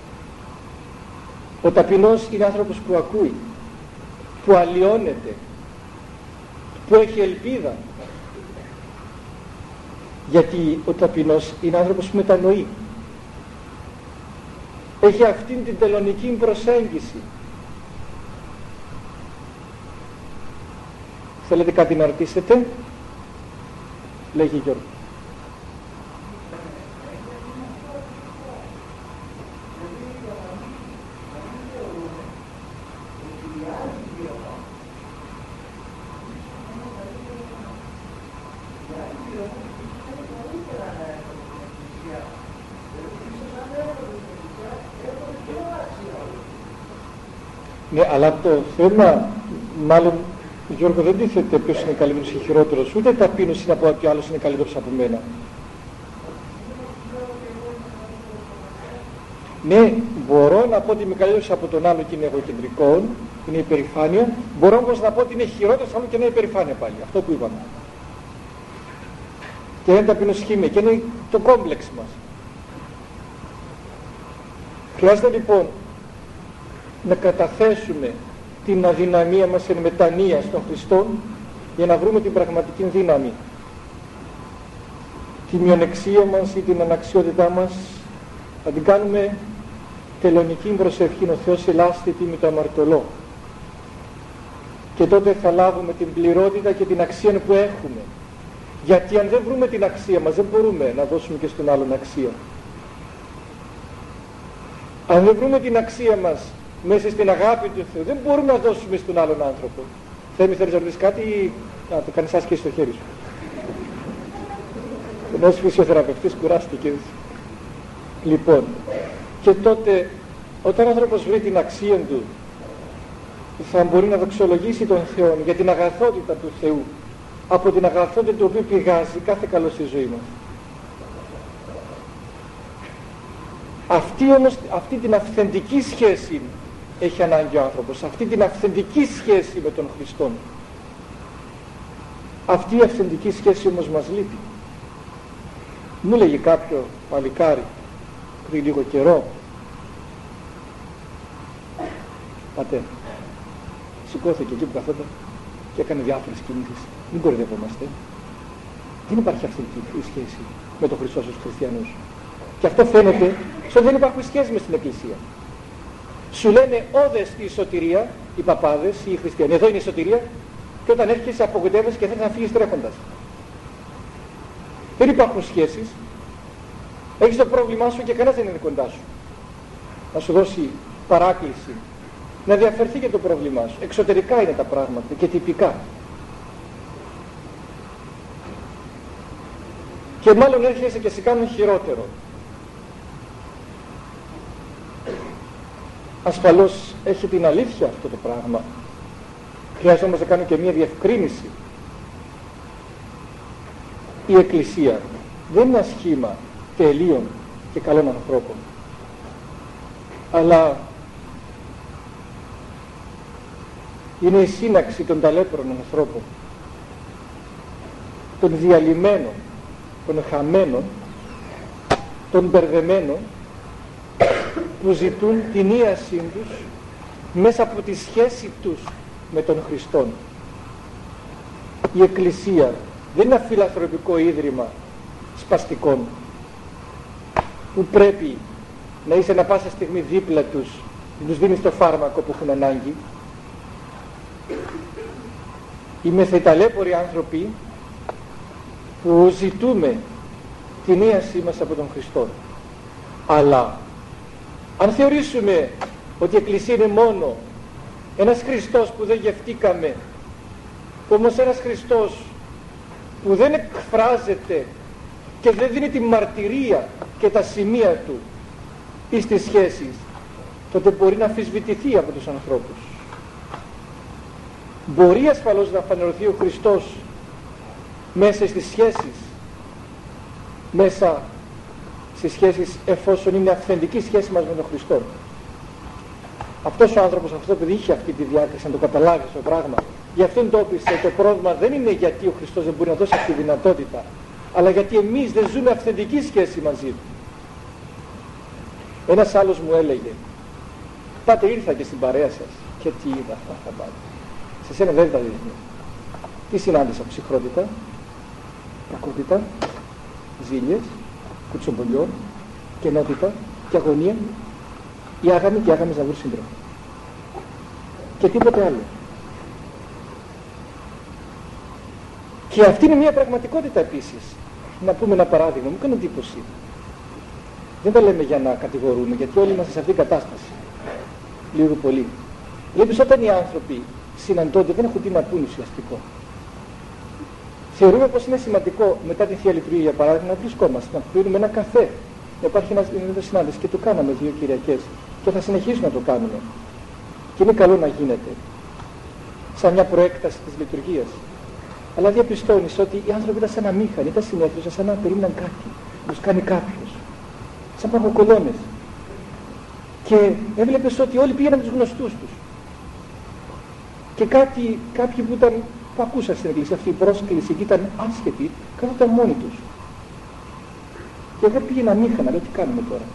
Ο ταπεινός είναι άνθρωπος που ακούει, που αλλοιώνεται, που έχει ελπίδα. Γιατί ο ταπεινός είναι άνθρωπος που μετανοεί. Έχει αυτήν την τελωνική προσέγγιση. Θέλετε κάτι να ρωτήσετε? Λέγει Γιώργο. Ναι, αλλά το θέμα, μάλλον, Γιώργο, δεν τίθεται ποιος είναι καλύτερος ή χειρότερος, ούτε ταπείνωση να πω ότι άλλος είναι καλύτερος από μένα. Ναι, μπορώ να πω ότι είμαι καλύτερος από τον άλλο και είναι εγωκεντρικό, είναι υπερηφάνεια, μπορώ όμως να πω ότι είναι χειρότερος από άλλο και είναι υπερηφάνεια πάλι, αυτό που είπαμε. Και είναι ταπεινοσχήμια και είναι το κόμπλεξ μας. Χρειάζεται λοιπόν να καταθέσουμε την αδυναμία μας εν μετανία στον Χριστό για να βρούμε την πραγματική δύναμη. Τη μειονεξία μας ή την αναξιότητά μας να την κάνουμε τελωνική προσευχή, ο Θεός ελάστη τίμη το αμαρτωλό. Και τότε θα λάβουμε την πληρότητα και την αξία που έχουμε. Γιατί αν δεν βρούμε την αξία μας, δεν μπορούμε να δώσουμε και στον άλλον αξία. Αν δεν βρούμε την αξία μας μέσα στην αγάπη του Θεού, δεν μπορούμε να δώσουμε στον άλλον άνθρωπο. Θέμη, θέλεις να ρωτήσεις κάτι ή να το κάνεις άσκηση στο χέρι σου? Ενός φυσιοθεραπευτής κουράστηκε. Λοιπόν, και τότε όταν ο άνθρωπος βρει την αξία του, θα μπορεί να δοξολογήσει τον Θεό για την αγαθότητα του Θεού, από την αγαθότητα του οποίου πηγάζει κάθε καλό στη ζωή μας. Αυτή όμως, αυτή την αυθεντική σχέση έχει ανάγκη ο άνθρωπος, αυτή την αυθεντική σχέση με τον Χριστόν. Αυτή η αυθεντική σχέση όμως μας λείπει. Μου λέγει κάποιο παλικάρι πριν λίγο καιρό, πατέρα, σηκώθηκε εκεί που καθόταν και έκανε διάφορες κινήσεις. Μην κορυδευόμαστε. Δεν υπάρχει αυθεντική σχέση με τον Χριστό στους χριστιανούς. Και αυτό φαίνεται στο δεν υπάρχουν σχέσεις μες στην Εκκλησία. Σου λένε όδες στη σωτηρία, οι παπάδες ή οι χριστιανοί. Εδώ είναι η σωτηρία, και όταν έρχεσαι απογοητεύεσαι και θέλεις να φύγεις τρέχοντας. Δεν υπάρχουν σχέσεις. Έχεις το πρόβλημά σου και κανένας δεν είναι κοντά σου να σου δώσει παράκληση, να διαφερθεί και το πρόβλημά σου. Εξωτερικά είναι τα πράγματα και τυπικά. Και μάλλον έρχεσαι και σε κάνουν χειρότερο. Ασφαλώς έχει την αλήθεια αυτό το πράγμα. Χρειάζεται όμως να κάνω και μία διευκρίνηση. Η Εκκλησία δεν είναι ένα σχήμα τελείων και καλών ανθρώπων, αλλά είναι η σύναξη των ταλέπρων ανθρώπων, των διαλυμένων, των χαμένων, των μπερδεμένων, που ζητούν την ίασή τους μέσα από τη σχέση τους με τον Χριστόν. Η Εκκλησία δεν είναι ένα φιλανθρωπικό ίδρυμα σπαστικών που πρέπει να είσαι ανα πάσα στιγμή δίπλα τους, να τους δίνεις το φάρμακο που έχουν ανάγκη. Είμαστε οι ταλέποροι άνθρωποι που ζητούμε την ίασή μας από τον Χριστό. Αλλά αν θεωρήσουμε ότι η Εκκλησία είναι μόνο ένας Χριστός που δεν γευτήκαμε, όμως ένας Χριστός που δεν εκφράζεται και δεν δίνει τη μαρτυρία και τα σημεία του ή στις σχέσεις, τότε μπορεί να αμφισβητηθεί από τους ανθρώπους. Μπορεί ασφαλώς να φανερωθεί ο Χριστός μέσα στις σχέσεις, μέσα στις σχέσεις εφόσον είναι αυθεντική σχέση μας με τον Χριστό. Αυτός ο άνθρωπος, αυτό το παιδί είχε αυτή τη διάκριση, να το καταλάβει αυτό το πράγμα. Γι' αυτόν το έπεισε. Το πρόβλημα δεν είναι γιατί ο Χριστός δεν μπορεί να δώσει αυτή τη δυνατότητα, αλλά γιατί εμείς δεν ζούμε αυθεντική σχέση μαζί του. Ένας άλλος μου έλεγε, πάτε ήρθα και στην παρέα σας και τι είδα αυτά θα πάτε. Σε σένα δεν τα δείχνει. Τι συνάντησα? Ψυχρότητα, κακότητα, ζήλιες, κουτσομπολιό, κενότητα και αγωνία, η άγαμη και άγαμες να βρουν σύντροφο. Και τίποτε άλλο. Και αυτή είναι μια πραγματικότητα επίσης. Να πούμε ένα παράδειγμα, μου κάνει εντύπωση. Δεν τα λέμε για να κατηγορούμε, γιατί όλοι είμαστε σε αυτήν την κατάσταση. Λίγο πολύ. Βλέπεις, όταν οι άνθρωποι συναντώνται δεν έχουν τι να πούν ουσιαστικό. Θεωρούμε πως είναι σημαντικό μετά τη Θεία Λειτουργία, για παράδειγμα, να βρισκόμαστε, να πίνουμε ένα καφέ. Να υπάρχει ένας συνάντηση και το κάναμε δύο Κυριακές και θα συνεχίσουμε να το κάνουμε. Και είναι καλό να γίνεται σαν μια προέκταση της λειτουργίας. Αλλά διαπιστώνεις ότι οι άνθρωποι ήταν σαν αμήχανοι, ήταν συνέθρουσαν, σαν να περίμεναν κάτι, να τους κάνει κάποιος. Σαν παγκοκολώνες. Και έβλεπες ότι όλοι πήγαιναν τους γνωστούς τους. Και κάτι, κάποιοι που, ήταν, που ακούσαν στην εκκλησία αυτή η πρόσκληση και ήταν άσχετοι, καθόταν μόνοι τους. Και εγώ πήγαινα αμήχανα, λέω τι κάνουμε τώρα.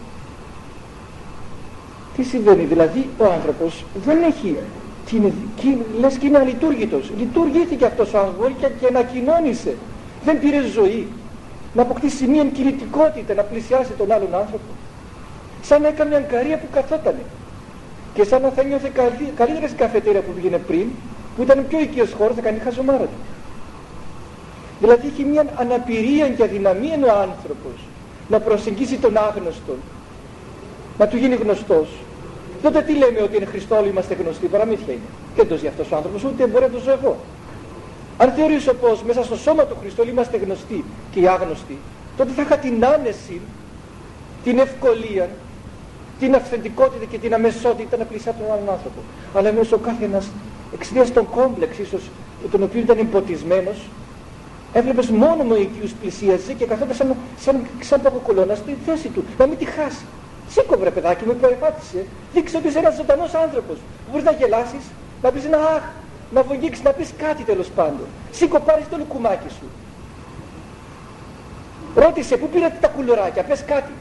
Τι συμβαίνει? Δηλαδή ο άνθρωπος δεν έχει, την, και, λες και είναι αλειτούργητος. Λειτουργήθηκε αυτός ο άνθρωπος και, και ανακοινώνησε. Δεν πήρε ζωή. Να αποκτήσει μια κινητικότητα, να πλησιάσει τον άλλον άνθρωπο. Σαν να έκανε μια αγκαρία που καθότανε. Και σαν να θα νιώθε καλύτερα στην καφετέρια που πήγαινε πριν, που ήταν πιο οικείος χώρος, θα κάνει χαζομάρα του. Δηλαδή έχει μια αναπηρία και αδυναμία ο άνθρωπος να προσεγγίσει τον άγνωστο, να του γίνει γνωστός. Τότε τι λέμε, ότι είναι Χριστό όλοι είμαστε γνωστοί? Παραμύθια είναι. Δεν το ζει αυτός ο άνθρωπος, ούτε μπορεί να το ζω εγώ. Αν θεωρήσω πως μέσα στο σώμα του Χριστού όλοι είμαστε γνωστοί και οι άγνωστοι, τότε θα είχα την άνεση, την ευκολία, την αυθεντικότητα και την αμεσότητα να πλησιάσει τον άλλον άνθρωπο. Αλλά εμείς ο κάθε ένας, εξαιτίας των κόμπλεξ ίσως, τον οποίο ήταν εμποτισμένος, έβλεπες μόνο με οικείους πλησίαζε και καθόταν σαν, σαν, σαν παγοκολώνα στη θέση του, να μην τη χάσει. Σήκω βρε παιδάκι, με περπάτησε. Δείξε ότι είσαι ένας ζωντανός άνθρωπος. Μπορείς να γελάσεις, να πεις ένα αχ, να βογγίξεις, να πεις κάτι τέλος πάντων. Σήκω, πάρεις το λουκουμάκι σου. Ρώτησε, πού πήρατε τα κουλουράκια, πες κάτι.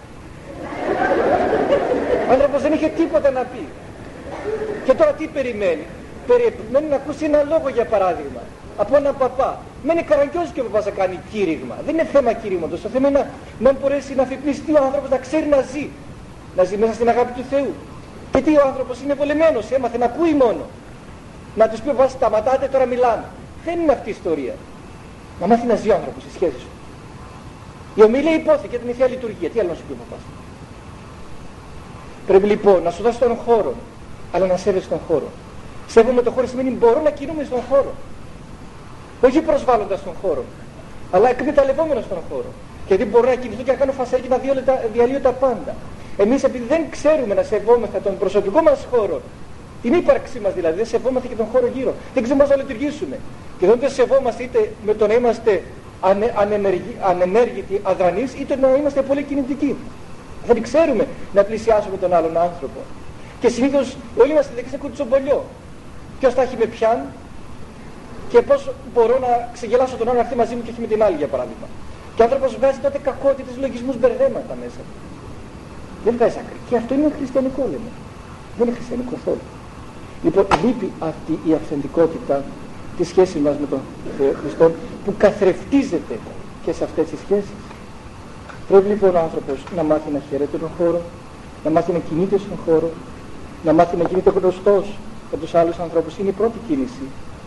Ο άνθρωπος δεν είχε τίποτα να πει. Και τώρα τι περιμένει? Περιμένει να ακούσει ένα λόγο, για παράδειγμα, από έναν παπά. Μένει καραγκιόζης και ο παπάς να κάνει κήρυγμα. Δεν είναι θέμα κήρυγματος. Το θέμα είναι να, να μπορέσει να αφυπνιστεί ο άνθρωπος, να ξέρει να ζει. Να ζει μέσα στην αγάπη του Θεού. Γιατί ο άνθρωπος είναι βολεμένος, έμαθε να ακούει μόνο. Να τους πει ο παπάς, σταματάτε, τώρα μιλάμε. Δεν είναι αυτή η ιστορία. Να μάθει να ζει ο άνθρωπος στη σχέση σου. Η ομιλία υπόθηκε, ήταν η Θεία Λειτουργία. Τι άλλο να σου πει ο παπάς? Πρέπει λοιπόν να σου δώσει τον χώρο, αλλά να σέβεσαι τον χώρο. Σέβομαι τον χώρο σημαίνει μπορώ να κινούμαι στον χώρο. Όχι προσβάλλοντας τον χώρο, αλλά εκμεταλλευόμενος τον χώρο. Γιατί μπορώ να κινηθώ και να κάνω φασαρία και να διαλύω τα πάντα. Εμείς επειδή δεν ξέρουμε να σεβόμεθα τον προσωπικό μας χώρο, την ύπαρξή μας δηλαδή, δεν σεβόμαστε και τον χώρο γύρω. Δεν ξέρουμε πώς να λειτουργήσουμε. Και δεν σεβόμαστε είτε με το να είμαστε ανε, ανενεργοί, ανενέργητοι, αδρανείς, είτε να είμαστε πολύ κινητικοί. Δεν ξέρουμε να πλησιάσουμε τον άλλον άνθρωπο. Και συνήθως όλοι είμαστε δεξιά κουτσομπολιό. Ποιος θα έχει με πιάν και πώς μπορώ να ξεγελάσω τον άλλον να έρθει μαζί μου και όχι με την άλλη, για παράδειγμα. Και ο άνθρωπος βγάζει τότε κακότητες, λογισμούς, μπερδέματα μέσα. Δεν βγάζει άκρη. Και αυτό είναι χριστιανικό, λέμε. Δεν είναι χριστιανικό καθόλου. Λοιπόν, λείπει αυτή η αυθεντικότητα της σχέσης μας με τον Χριστό, που καθρεφτίζεται και σε αυτές τις σχέσεις. Πρέπει λοιπόν ο άνθρωπος να μάθει να χαιρέτει τον χώρο, να μάθει να κινείται στον χώρο, να μάθει να γίνεται γνωστός με τους άλλους ανθρώπους. Είναι η πρώτη κίνηση.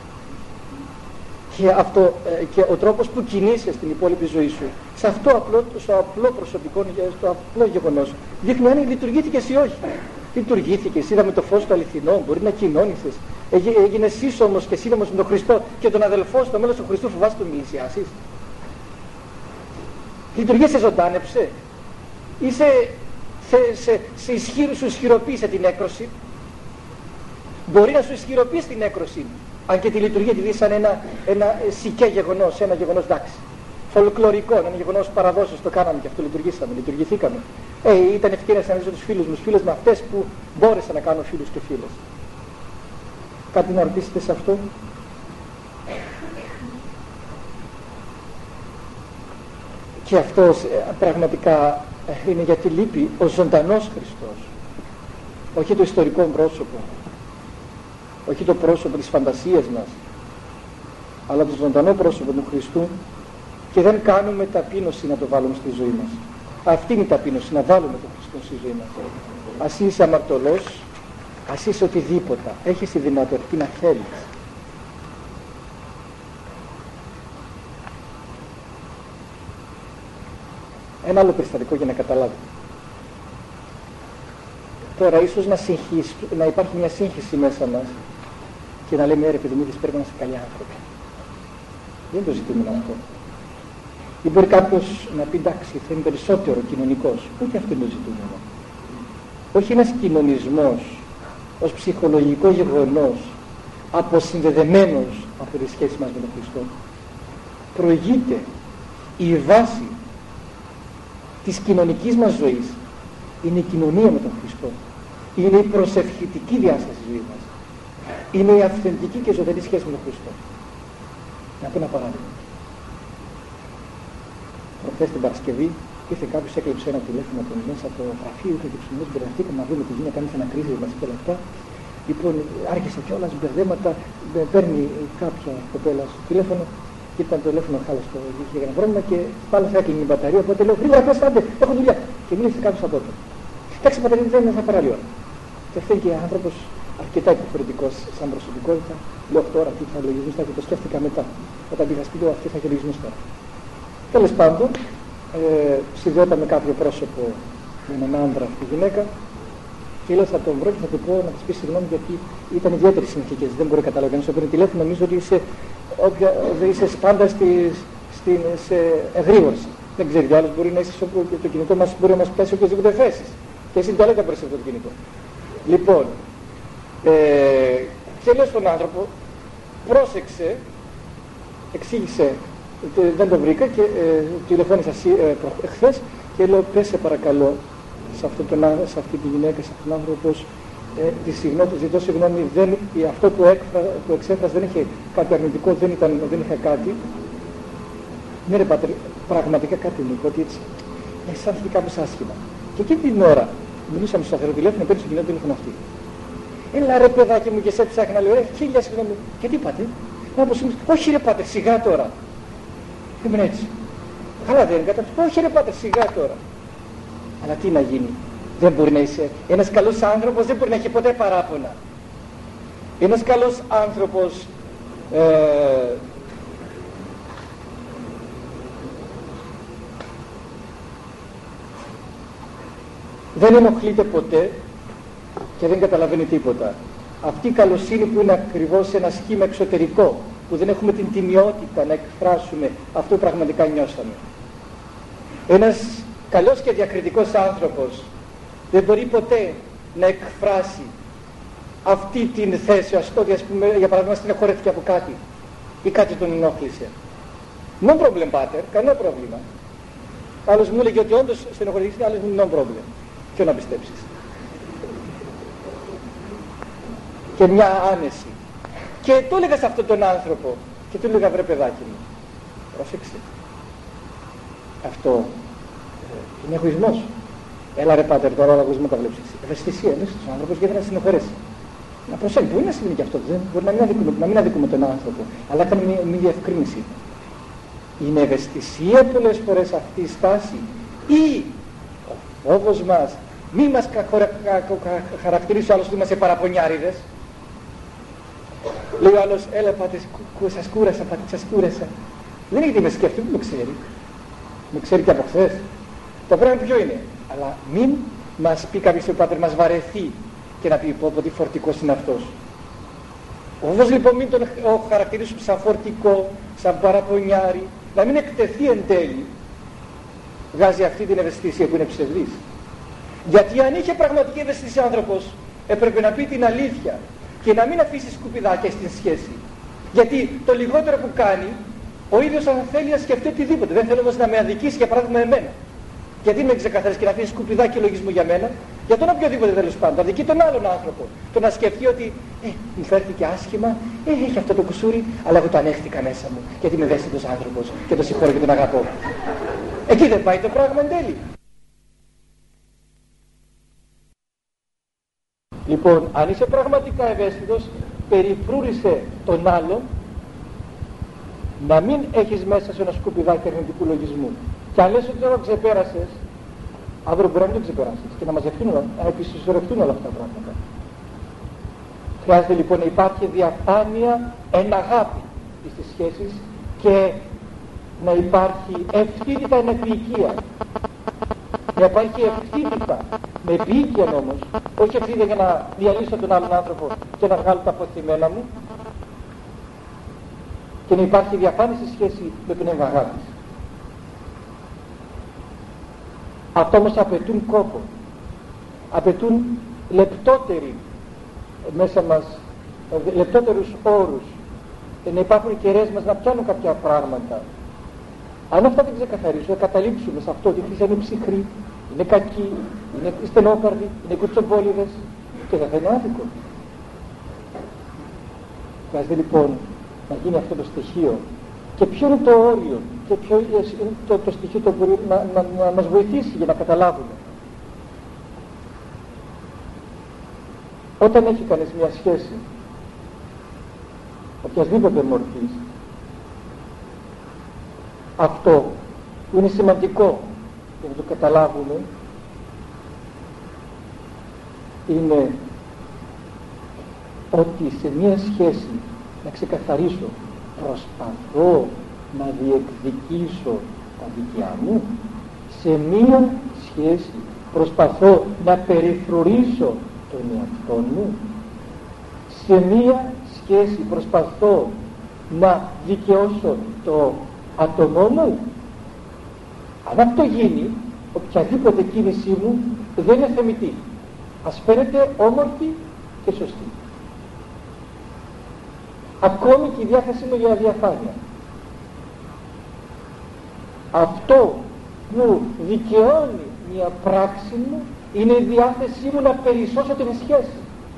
Και, αυτό, και ο τρόπος που κινείσαι στην υπόλοιπη ζωή σου, σε αυτό απλό, στο απλό προσωπικό, στο απλό γεγονός, δείχνει αν λειτουργήθηκες ή όχι. Λειτουργήθηκες, είδαμε το φως του αληθινό, μπορεί να κοινώνησες. Έγινες σύσσωμος και σύνομος με τον Χριστό και τον αδελφό στο μέλος του Χριστού, φοβάσαι τον μιλησιάσεις. Λειτουργία σε ζωντάνεψε, ή σε, σε, σε, σε ισχύρο, σου ισχυροποίησε την έκρωση. Μπορεί να σου ισχυροποιήσει την έκρωση, αν και τη λειτουργία τη δει σαν ένα, ένα σικέ γεγονός, ένα γεγονός εντάξει, φολκλωρικό, ένα γεγονός παραδόσεως, το κάναμε και αυτό, λειτουργήσαμε, λειτουργηθήκαμε. Ε, ήταν ευκαιρία να ζήσω τους φίλους μου, φίλες με αυτές που μπόρεσα να κάνω φίλους και φίλες. Κάτι να ρωτήσετε σε αυτό? Και αυτός ε, πραγματικά ε, είναι γιατί λείπει ο ζωντανός Χριστός, όχι το ιστορικό πρόσωπο, όχι το πρόσωπο της φαντασίας μας, αλλά το ζωντανό πρόσωπο του Χριστού, και δεν κάνουμε ταπείνωση να το βάλουμε στη ζωή μας. Αυτή είναι η ταπείνωση, να βάλουμε τον Χριστό στη ζωή μας. Ας είσαι αμαρτωλός, ας είσαι οτιδήποτε, έχεις τη δυνατότητα να θέλεις. Ένα άλλο περιστατικό για να καταλάβετε. Τώρα ίσως να, συγχύσει, να υπάρχει μια σύγχυση μέσα μας και να λέμε ρε παιδί μου, πρέπει να είσαι καλοί άνθρωποι. Δεν είναι το ζητούμενο αυτό. Ή μπορεί κάποιος να πει εντάξει, θα είναι περισσότερο κοινωνικός. Όχι αυτό είναι το ζητούμενο. Όχι ένας κοινωνισμός ως ψυχολογικό γεγονός, αποσυνδεδεμένος από τη σχέση μας με τον Χριστό. Προηγείται η βάση της κοινωνικής μας ζωής, είναι η κοινωνία με τον Χριστό. Είναι η προσευχητική διάσταση της ζωής μας. Είναι η αυθεντική και ζωντανή σχέση με τον Χριστό. Να πω ένα παράδειγμα. Προχθές την Παρασκευή ήρθε κάποιος, έκλειψε ένα τηλέφωνο από μέσα από το γραφείο του και ψωμιός, μπερδευτήκαμε να δούμε τι γίνεται, κάνει ένα κρίζι μας και όλα αυτά. Λοιπόν, άρχισε κιόλας μπερδέματα, παίρνει κάποια κοπέλα στο τηλέφωνο και ήταν το τηλέφωνο χάλαστο, είχε ένα πρόβλημα και πάλι θα έκλεινε η μπαταρία, οπότε λέω γρήγορα πες άντε, έχω δουλειά. Και μίλησε κάποιος από τότε. Εντάξει, μπαταρία δεν θα πάρει άλλη ώρα. Και αυτή και ο άνθρωπος αρκετά υποχρεωτικός σαν προσωπικότητα. Λέω τώρα τι θα λογισμούς θα και το σκέφτηκα μετά. Όταν πήγα σπίτι, αυτή θα και λογισμούς τώρα. Τέλος πάντων, ε, συνδέονταν με κάποιο πρόσωπο, με έναν άντρα αυτή τη γυναίκα, και λέω θα τον βρω και θα του πω να της πει συγγνώμη γιατί ήταν ιδιαίτερες συνθήκες. Δεν μπορεί να καταλάβει. Αν σου παίρνει τηλέφωνο, νομίζω ότι είσαι, όποια, είσαι πάντα στη, στη, σε εγρήγορση. Δεν ξέρει τι άλλο μπορεί να είσαι όπου το κινητό μας μπορεί να μας πιάσει οποιασδήποτε θέσεις. Και εσύ το λέτε προς αυτό το κινητό. Λοιπόν, ε, και λέω στον άνθρωπο, πρόσεξε, εξήγησε, δεν το βρήκα και ε, τηλεφώνησα ε, εχθές και λέω πέσε παρακαλώ σε, αυτό τον, σε αυτή τη γυναίκα, σε αυτόν τον άνθρωπο, ε, τη συγγνώμη, ζητώ συγγνώμη, δεν, αυτό που, έκφρα, που εξέφρασε δεν είχε κάτι αρνητικό, δεν, ήταν, δεν είχε κάτι. Ναι ρε πατρί, πραγματικά κάτι μου είπε, ότι έτσι αισθάνθηκε κάπως άσχημα. Και εκείνη την ώρα μιλήσαμε στο σταθερό τηλέφωνο, παίρνει στο κοινό τηλέφωνο αυτή. Έλα ρε παιδάκι μου και σε ψάχνα, λέω, ρε χίλια συγγνώμη. Και τι είπατε, να πω σήμερα, όχι ρε πάτερ, σιγά τώρα. Ήμουν έτσι. Καλά δεν είναι καταφέρει, όχι ρε πάτερ, σιγά τώρα. Αλλά τι να γίνει, δεν μπορεί να είσαι. Ένας καλός άνθρωπος δεν μπορεί να έχει ποτέ παράπονα. Ένας καλός άνθρωπος ε, δεν ενοχλείται ποτέ και δεν καταλαβαίνει τίποτα. Αυτή η καλοσύνη που είναι ακριβώς ένα σχήμα εξωτερικό, που δεν έχουμε την τιμιότητα να εκφράσουμε αυτό που πραγματικά νιώσαμε. Ένας καλός και διακριτικός άνθρωπος δεν μπορεί ποτέ να εκφράσει αυτή την θέση, ας το ας πούμε, για παράδειγμα στενοχωρέθηκε από κάτι ή κάτι τον ενόχλησε. No problem, pater, κανένα πρόβλημα. Άλλος μου έλεγε ότι όντως στενοχωρήθηκε, άλλος μου no problem. Ποιο να πιστέψεις. Και μια άνεση. Και το έλεγα σε αυτόν τον άνθρωπο και του έλεγα βρε παιδάκι μου, πρόσεξε. Αυτό ε, είναι εγωισμός. Έλα ρε πάτερ, τώρα ο εγωισμό τα βλέπεις. Ευαισθησία, ευαίσθητος ο άνθρωπος γιατί να συνεχωρέσει. Να προσέχει, μπορεί να συμβαίνει και αυτό, δεν, μπορεί να μην αδικούμε, να μην αδικούμε τον άνθρωπο, αλλά κάνει μια, μια διευκρίνηση. Είναι ευαισθησία πολλές φορές αυτή η στάση ή ο φόβος μας, μη μας χαρακτηρίσει ο άλλος ότι είμαστε παραπονιάριδες. Λέει ο άλλος, έλα πάτε, σας κούρασα, πάτε, σας κούρασα. Δεν είναι γιατί με σκέφτομαι, με ξέρει. Με ξέρει και από χθες. Το πράγμα ποιο είναι. Αλλά μην μας πει κάποιος ο πάτερ, μας βαρεθεί και να πει πω πω τι φορτικός είναι αυτός. Όμως λοιπόν μην τον χαρακτηρίσουμε σαν φορτικό, σαν παραπονιάρι, να μην εκτεθεί εν τέλει. Βγάζει αυτή την ευαισθησία που είναι ψευδής. Γιατί αν είχε πραγματική ευαισθησία άνθρωπος, έπρεπε να πει την αλήθεια και να μην αφήσει σκουπιδάκια στην σχέση. Γιατί το λιγότερο που κάνει, ο ίδιος αν θέλει να σκεφτεί οτιδήποτε. Δεν θέλω όμως να με αδικήσει για παράδειγμα εμένα. Γιατί με ξεκαθαρίσει και να αφήσει σκουπιδάκι λογισμό για μένα, για τον οποιοδήποτε τέλος πάντων. Αδικεί τον άλλον άνθρωπο. Το να σκεφτεί ότι ε, μου φέρθηκε άσχημα, ε, έχει αυτό το κουσούρι, αλλά εγώ το ανέχτηκα μέσα μου. Γιατί είμαι ευαίσθητος άνθρωπος και το συγχωρώ και τον αγαπώ. Εκεί δεν πάει το πράγμα εν τέλει. Λοιπόν, αν είσαι πραγματικά ευαίσθητος, περιφρούρησε τον άλλον να μην έχεις μέσα σε ένα σκουπιδάκι αρνητικού λογισμού. Και αν λες ότι τώρα ξεπέρασες, αύριο μπορεί να μην το ξεπεράσεις και να μαζευτούν όλα, να επισυσσωρευτούν όλα αυτά τα πράγματα. Χρειάζεται λοιπόν να υπάρχει διαφάνεια εν αγάπη στις σχέσεις και να υπάρχει ευθύτητα εν επίοικια. Να υπάρχει ευθύτητα, με επίοικια όμως, όχι ευθύτητα για να διαλύσω τον άλλον άνθρωπο και να βγάλω τα αποθυμένα μου, και να υπάρχει διαφάνεια στη σχέση με τον αγάπης. Αυτό όμως απαιτούν κόπο, απαιτούν λεπτότεροι μέσα μας, λεπτότερους όρους, να υπάρχουν κεραίες μας να πιάνουν κάποια πράγματα. Αν αυτά δεν ξεκαθαρίσουν, θα καταλήξουμε σε αυτό ότι η Εκκλησία είναι ψυχρή, είναι κακή, είναι στενόκαρδη, είναι κουτσομπόλιδες και θα είναι άδικο. Χρειάζεται λοιπόν να γίνει αυτό το στοιχείο. Και ποιο είναι το όριο και ποιο είναι το, το στοιχείο που μπορεί να, να, να μας βοηθήσει για να καταλάβουμε. Όταν έχει κανείς μια σχέση οποιασδήποτε μορφής, αυτό που είναι σημαντικό για να το καταλάβουμε είναι ότι σε μία σχέση, να ξεκαθαρίσω, προσπαθώ να διεκδικήσω τα δικιά μου, σε μία σχέση προσπαθώ να περιφρουρήσω τον εαυτό μου, σε μία σχέση προσπαθώ να δικαιώσω το άτομό μου. Αν αυτό γίνει, οποιαδήποτε κίνησή μου δεν είναι θεμιτή. Ας φαίνεται όμορφη και σωστή. Ακόμη και η διάθεσή μου για διαφάνεια. Αυτό που δικαιώνει μια πράξη μου είναι η διάθεσή μου να περισσώσω την σχέση.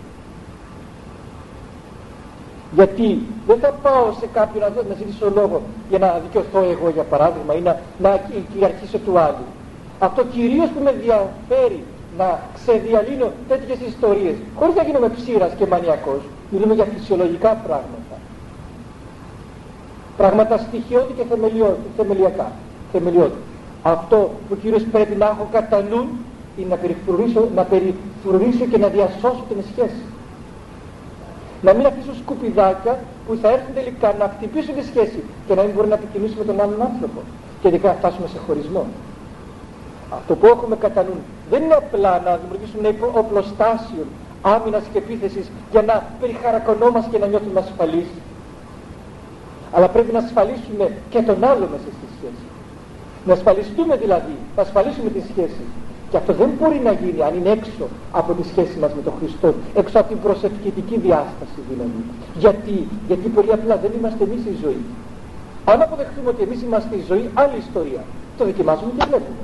Γιατί δεν θα πάω σε κάποιον να, να ζητήσω λόγο για να δικαιωθώ εγώ, για παράδειγμα, ή να, να κυριαρχήσω του άλλου. Αυτό κυρίως που με ενδιαφέρει να ξεδιαλύνω τέτοιες ιστορίες, χωρίς να γίνομαι ψήρας και μανιακός. Μιλούμε για φυσιολογικά πράγματα. Πράγματα στοιχειώδη και θεμελιακά. Θεμελιώδη. Αυτό που κυρίως πρέπει να έχω κατά νου είναι να περιφρουρήσω, να περιφρουρήσω και να διασώσω την σχέση. Να μην αφήσω σκουπιδάκια που θα έρθουν τελικά να χτυπήσουν τη σχέση και να μην μπορεί να επικοινωνήσουμε με τον άλλον άνθρωπο. Και τελικά να φτάσουμε σε χωρισμό. Αυτό που έχουμε κατά νου δεν είναι απλά να δημιουργήσουμε ένα οπλοστάσιο άμυνας και επίθεσης για να περιχαρακωνόμαστε και να νιώθουμε ασφαλείς. Αλλά πρέπει να ασφαλίσουμε και τον άλλο μέσα στη σχέση. Να ασφαλιστούμε δηλαδή, να ασφαλίσουμε τη σχέση. Και αυτό δεν μπορεί να γίνει αν είναι έξω από τη σχέση μας με τον Χριστό, έξω από την προσευχητική διάσταση δηλαδή. Γιατί, γιατί πολύ απλά δεν είμαστε εμείς η ζωή. Αν αποδεχτούμε ότι εμείς είμαστε η ζωή, άλλη ιστορία. Το δοκιμάζουμε και βλέπουμε.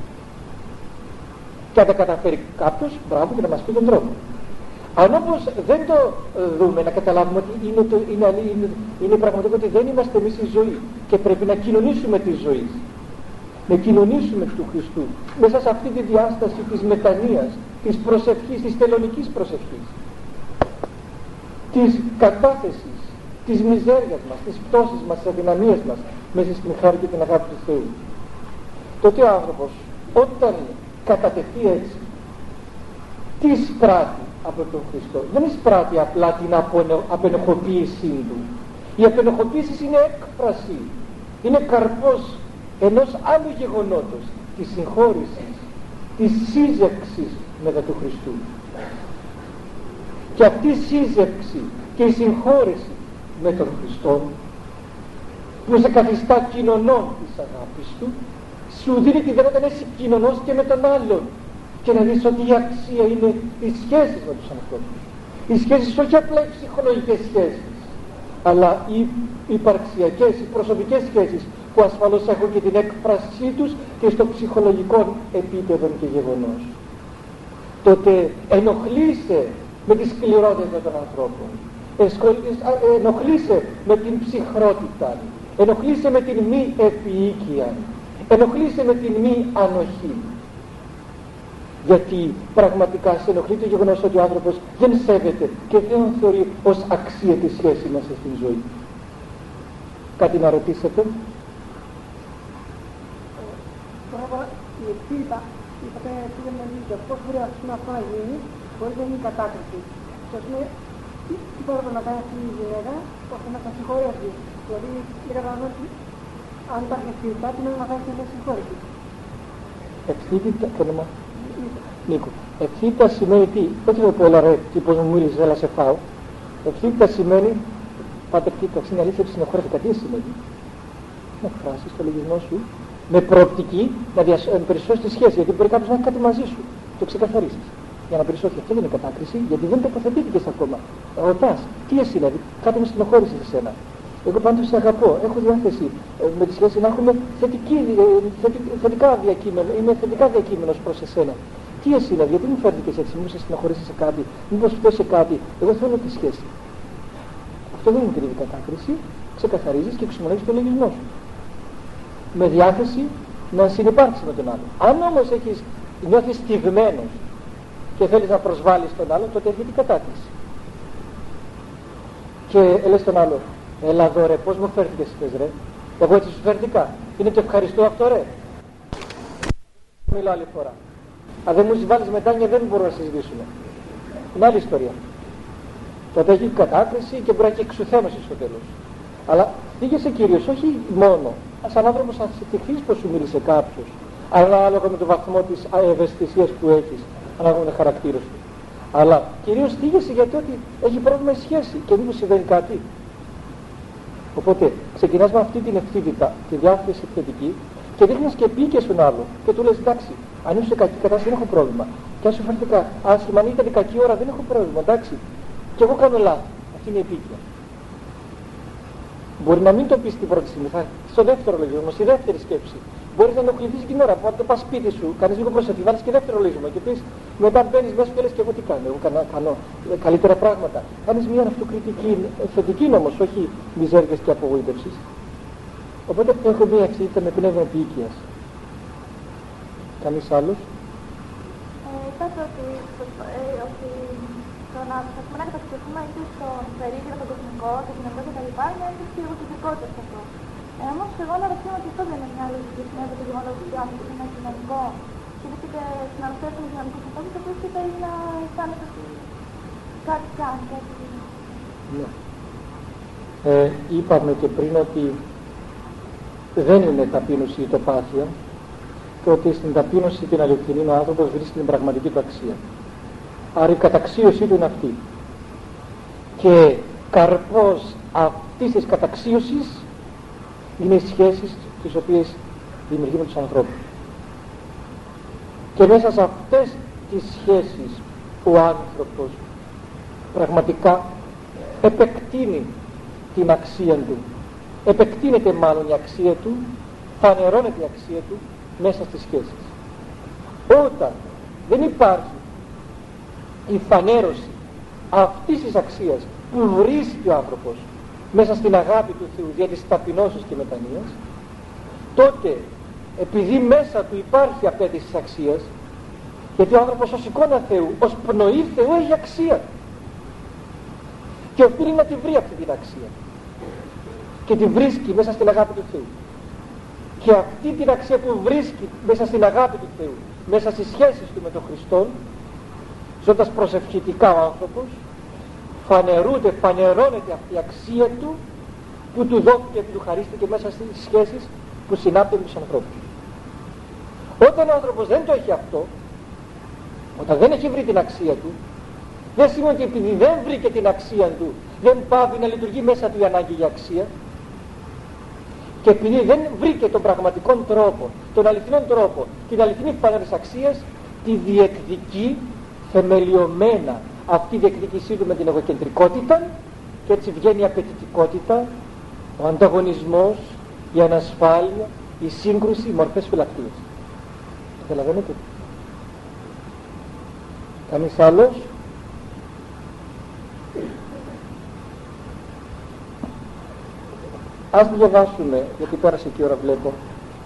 Και αν τα καταφέρει κάποιος, μπράβο, και να μας πει τον τρόπο. Αν όμως δεν το δούμε, να καταλάβουμε ότι είναι, το, είναι, είναι, είναι πραγματικό ότι δεν είμαστε εμείς η ζωή και πρέπει να κοινωνήσουμε τη ζωή, να κοινωνήσουμε του Χριστού μέσα σε αυτή τη διάσταση της μετανοίας, της προσευχής, της τελωνικής προσευχής, της κατάθεσης, της μιζέριας μας, της πτώσης μας, της αδυναμίας μας μέσα στην χάρη και την αγάπη του Θεού. Τότε ο άνθρωπος όταν κατατεθεί έτσι, τι εισπράττει από τον Χριστό? Δεν εισπράττει απλά την απενοχοποίησή του. Η απενοχοποίηση είναι έκφραση, είναι καρπός ενός άλλου γεγονότος, της συγχώρησης, της σύζευξης μετά του Χριστού. Και αυτή η σύζευξη και η συγχώρηση με τον Χριστό, που σε καθιστά κοινωνών της αγάπης του, σου δίνει τη δυνατότητα να είσαι κοινωνός και με τον άλλον και να δεις ότι η αξία είναι οι σχέσεις με τους ανθρώπους. Οι σχέσεις, όχι απλά οι ψυχολογικές σχέσεις, αλλά οι υπαρξιακές, οι προσωπικές σχέσεις που ασφαλώς έχουν και την έκφρασή τους και στο ψυχολογικό επίπεδο και γεγονός. Τότε ενοχλείσαι με τη σκληρότητα των ανθρώπων, ενοχλείσαι με την ψυχρότητα, ενοχλείσαι με την μη επίοικια, ενοχλείσαι με την μη ανοχή. Γιατί πραγματικά σε ενοχλεί το γεγονός ότι ο άνθρωπος δεν σέβεται και δεν θεωρεί ως αξία τη σχέση μέσα στην ζωή. Κάτι να ρωτήσετε? Τώρα η εξήτα, είπατε κύριε Μελίζα, πώς μπορεί αυτό να γίνει χωρίς να γίνει κατάκριση. Και ας πούμε, τι πρέπει να κάνει αυτή η γυναίκα ώστε να τα συγχωρέσει? Δηλαδή, δεν καταλαβαίνω αν υπάρχει ευθύτητα, τι να κάνει και να συγχωρέσει. Ευθύτητα, το όνομα. Νίκο. Ευθύτητα σημαίνει τι? Όχι με πολλά ρε, τι πως μου μίλησες, έλα σε φάω. Ευθύτητα σημαίνει, πάτε κοίταξε, είναι αλήθεια ότι συνεχώρεται τι σημαίνει. Να εκφράσεις το λογισμό σου με προοπτική να περισσώσεις τη σχέση, γιατί μπορεί κάποιος να έχει κάτι μαζί σου, το ξεκαθαρίσεις. Για να περισσώσει. Αυτό δεν είναι κατάκριση, γιατί δεν τοποθετήθηκες ακόμα. Ρωτάς, τι εσύ δηλαδή, κάτι με στενοχώρησε σε σένα. Εγώ πάντως σε αγαπώ, έχω διάθεση ε, με τη σχέση να έχουμε θετική, ε, θετι, θετικά διακείμενο, είμαι θετικά διακείμενος προς εσένα. Τι εσύ δηλαδή, γιατί μου φέρνηκες έτσι, μήπως σε στενοχωρήσεις σε κάτι, μήπως φταίει σε κάτι, εγώ θέλω τη σχέση. Αυτό δεν είναι κρύβη κατάκριση, ξεκαθαρίζεις και εξομολογείς το λογισμό σου. Με διάθεση να συνυπάρξεις με τον άλλο. Αν όμως έχεις, νιώθεις στιγμένος και θέλεις να προσβάλλεις τον άλλο, τότε έρχεται η κατάκριση. Και λες τον άλλο, έλα εδώ ρε, πώς μου φέρθηκες χθες ρε, εγώ έτσι σου φέρθηκα, είναι το ευχαριστώ αυτό ρε. Μιλώ άλλη φορά. Αν δεν μου βάλεις μετάνια δεν μπορώ να συζητήσουμε. Είναι άλλη ιστορία. τότε έχει κατάκριση και μπορεί να έχει εξουθένωση στο τέλος. Αλλά θίγεσαι κυρίως, όχι μόνο σαν άνθρωπος ασυντυχής πως σου μίλησε κάποιος, αλλά ανάλογα με τον βαθμό της ευαισθησίας που έχεις, ανάλογα με τον χαρακτήρα σου. Αλλά κυρίως θίγεσαι γιατί ότι έχει πρόβλημα η σχέση και μήπως συμβαίνει κάτι. Οπότε ξεκινάς με αυτή την ευθύτητα, τη διάθεση θετική και δείχνεις και πήκε στον άλλο και του λες εντάξει, αν είσαι σε κακή κατάσταση δεν έχω πρόβλημα. Και αν σου φαίνεται άσχημα, αν ήταν κακή ώρα δεν έχω πρόβλημα, εντάξει. Και εγώ κάνω λάθος. Αυτή είναι η επίκαια. Μπορεί να μην το πεις την πρώτη στιγμή, θα στο δεύτερο λογισμό, στη δεύτερη σκέψη. Μπορείς να ενοχληθείς την ώρα που αν το πας σπίτι σου, κάνεις λίγο προσευχή, βάλεις και δεύτερο λογισμό και πεις μετά μπαίνεις μέσα και λες και εγώ τι κάνω, εγώ κάνω, κάνω καλύτερα πράγματα. Κάνεις μια αυτοκριτική, θετική όμως, όχι μιζέριες και απογοήτευσης. Οπότε έχω μια εξήγητα με πνεύμα επίοικιας. Κανείς άλλος? Είπατε ότι το να προσπαθούμε να κατασκευούμε είτε στον περίγυρο, τον κοσμικό, το κοινωνικό κτλ. Είναι ένδειξη εγωιστικότητας αυτό. Ε, όμως εγώ αναρωτιέμαι ότι αυτό δεν είναι μια λογική συνέπεια του γεγονότος ότι ο άνθρωπος είναι κοινωνικό και βρίσκεται στην αναφέρουσα με κοινωνικούς ανθρώπους, το οποίο θέλει να αισθάνεται ότι κάτι κάνει, κάτι. Ναι. Ε, είπαμε και πριν ότι δεν είναι ταπείνωση η τοπάθεια και ότι στην ταπείνωση την αληθινή ο άνθρωπος βρίσκει την πραγματική του αξία. Άρα η καταξίωσή του είναι αυτή. Και καρπός αυτής της καταξίωσης είναι οι σχέσεις τις οποίες δημιουργεί με τους ανθρώπους. Και μέσα σε αυτές τις σχέσεις ο άνθρωπος πραγματικά επεκτείνει την αξία του. Επεκτείνεται μάλλον η αξία του, φανερώνεται η αξία του μέσα στις σχέσεις. Όταν δεν υπάρχει η φανέρωση αυτής της αξίας που βρίσκει ο άνθρωπος μέσα στην αγάπη του Θεού δια της ταπεινώσεως και μετανοίας, τότε επειδή μέσα του υπάρχει απέτηση της αξίας, γιατί ο άνθρωπος ως εικόνα Θεού, ως πνοή Θεού έχει αξία και οφείλει να τη βρει αυτή την αξία και τη βρίσκει μέσα στην αγάπη του Θεού. Και αυτή την αξία που βρίσκει μέσα στην αγάπη του Θεού, μέσα στις σχέσεις του με τον Χριστό, ζώντας προσευχητικά ο άνθρωπος, φανερούνται, φανερώνεται αυτή η αξία του που του δόθηκε και του χαρίστηκε μέσα στις σχέσεις που συνάπτει με τους ανθρώπους. Όταν ο άνθρωπος δεν το έχει αυτό, όταν δεν έχει βρει την αξία του, δεν σημαίνει ότι επειδή δεν βρήκε την αξία του δεν πάβει να λειτουργεί μέσα του η ανάγκη για αξία, και επειδή δεν βρήκε τον πραγματικό τρόπο, τον αληθινό τρόπο, την αληθινή φανέρωση αξίας, τη διεκδικεί θεμελιωμένα αυτή η διεκδίκησή του με την εγωκεντρικότητα και έτσι βγαίνει η απαιτητικότητα, ο ανταγωνισμός, η ανασφάλεια, η σύγκρουση, οι μορφές φυλακτίας. Το καταλαβαίνετε? Κανείς άλλος? Ας διαβάσουμε, γιατί πέρασε και η ώρα βλέπω,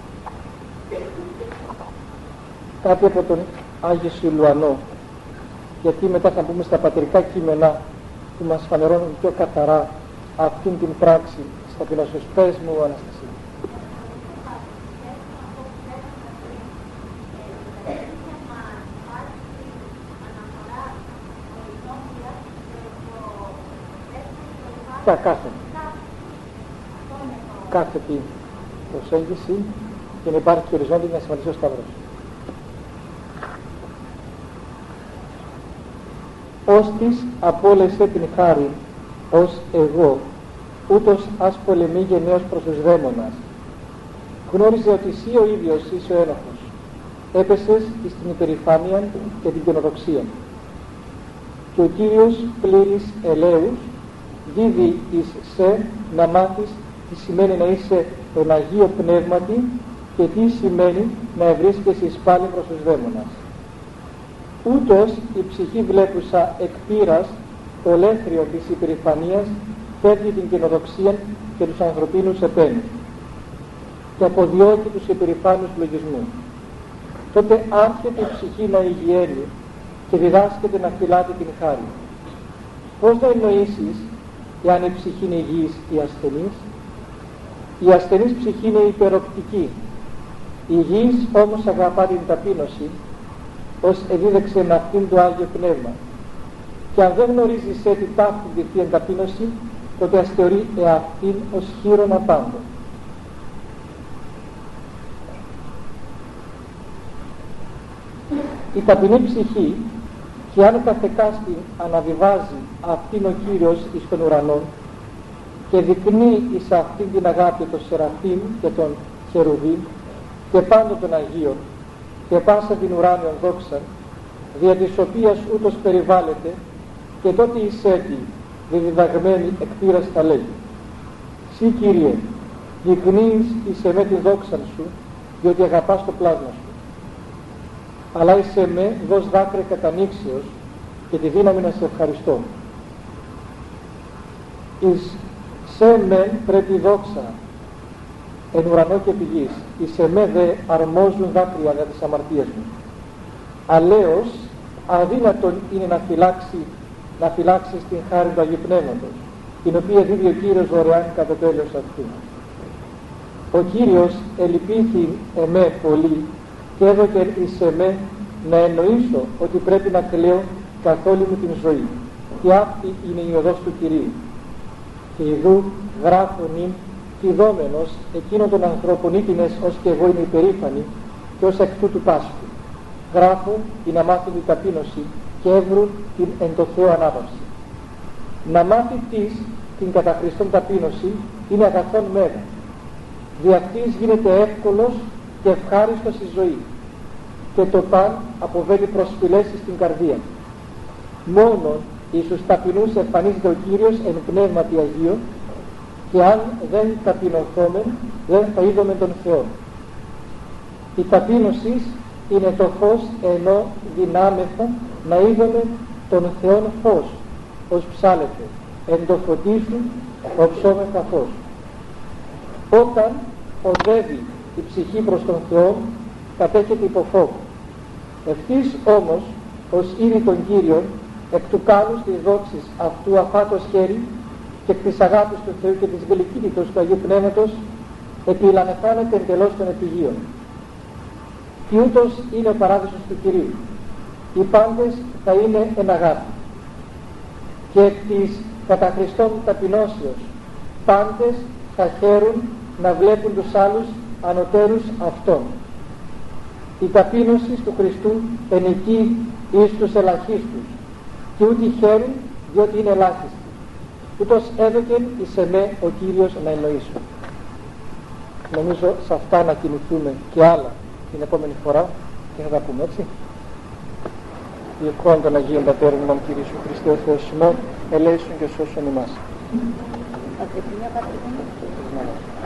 κάτι από τον Άγιο Σιλουανό, γιατί μετά θα μπούμε στα πατρικά κείμενα που μας φανερώνουν πιο καθαρά αυτήν την πράξη στα ταπεινώσεως. Πες μου, Αναστασία. Τα κάθε. Κάθε τι προσέγγιση και να υπάρχει και οριζόντια να σημαντήσει ο Σταύρος. Ως της απόλεσε την χάρη ως εγώ, ούτως ας πολεμεί γενναίος προς τους δαίμονας. Γνώριζε ότι εσύ ο ίδιος είσαι ο ένοχος. Έπεσες στην υπερηφάνεια και την καινοδοξία. Και ο Κύριος πλήρης ελέους δίδει εις σε να μάθεις τι σημαίνει να είσαι τον Αγίο Πνεύματι και τι σημαίνει να ευρίσκεσαι εις πάλι προς τους δαίμονας. Ούτως η ψυχή βλέπουσα εκ πείρας το ολέθριο της υπερηφανίας φεύγει την καινοδοξία και τους ανθρωπίνους επένους και αποδιώκει τους υπερηφάνους λογισμούς. Τότε άρχεται η ψυχή να υγιαίνει και διδάσκεται να φυλάται την χάρη. Πώς να εννοήσεις εάν η ψυχή είναι υγιής ή ασθενής? Η ασθενής ψυχή είναι υπεροκτική. Η υγιής όμως αγαπά την ταπείνωση, ως εδίδεξε με αυτήν το Άγιο Πνεύμα. Και αν δεν γνωρίζει σε τι ταύτη τη θεία ταπείνωση, τότε ας θεωρεί εαυτήν ως χείρονα πάντων. Η ταπεινή ψυχή, και αν καθεκάστη αναβιβάζει αυτήν ο Κύριος εις τον ουρανό και δεικνύει εις αυτήν την αγάπη των Σεραφείμ και των Χερουβίμ και πάντων των Αγίων και πάσα την ουράνιον δόξα, δια της οποίας ούτως περιβάλλεται, και τότε η σέτη διδιδαγμένη εκ πείρας θα λέγει: Συ Κύριε, δεικνύεις εις εμέ την δόξαν σου, διότι αγαπάς το πλάσμα σου. Αλλά εις εμέ δώσ' δάκρυ κατανοίξεως και τη δύναμη να σε ευχαριστώ. Εις σε μεν πρέπει η δόξα εν ουρανό και επί γης, εις εμέ δε αρμόζουν δάκρυα για τις αμαρτίες μου. Αλέως αδύνατον είναι να φυλάξει να φυλάξεις την χάρη του Αγίου Πνεύματος, την οποία δίδει ο Κύριος δωρεάν κατά το τέλος αυτού. Ο Κύριος ελυπήθη εμέ πολύ και έδωκε εις εμέ να εννοήσω ότι πρέπει να κλαίω καθ' όλη μου την ζωή, και αυτή είναι η οδός του Κυρίου. Και ιδού γράφων ειν φιδόμενος εκείνων των ανθρώπων ήτινες ως και εγώ είμαι υπερήφανη και ως εκ τούτου πάσχου. Γράφω την αμάθη την ταπείνωση και έβρουν την εν το Θεό ανάπαυση. Να μάθει της την κατά Χριστόν ταπείνωση είναι αγαθόν μέγα. Δι' αυτής γίνεται εύκολος και ευχάριστος η ζωή και το παν αποβαίνει προσφυλέσεις στην καρδία. Μόνον εις τους ταπεινούς εμφανίζεται ο Κύριος εν πνεύματι Αγίο, και αν δεν ταπεινωθόμεν δεν θα είδομε τον Θεό. Η ταπείνωση είναι το φως, ενώ δυνάμεθα να είδομε τον Θεόν φως, ως ψάλεται, εν το φωτί σου οψόμεθα φως. Όταν οδεύει η ψυχή προς τον Θεό, κατέχεται υποφόβου. Ευθύς όμως, ως ήδη τον Κύριον, εκ του κάλους της δόξης αυτού αφάτος χέρι και εκ της αγάπης του Θεού και της γλυκύτητος του Αγίου Πνεύματος, επιλανεθάνεται εντελώς των επιγείων. Και ούτως είναι ο παράδεισος του Κυρίου. Οι πάντες θα είναι εν αγάπη. Και εκ της κατά Χριστόν ταπεινώσεως πάντες θα χαίρουν να βλέπουν τους άλλους ανωτέρους αυτών. Η ταπείνωση του Χριστού ενικεί εις τους ελαχίστους, και ούτι χαίρουν διότι είναι ελάχιστοι. Ούτως έδωκεν εις εμέ ο Κύριος να εννοήσω. Νομίζω σε αυτά να κινηθούμε και άλλα την επόμενη φορά και θα τα πούμε, έτσι. Η εικόνα των Αγίων Πατέρων ημών Κύριε Ιησού Χριστέ ο Θεός ημών, ελέησον και σώσον ημάς.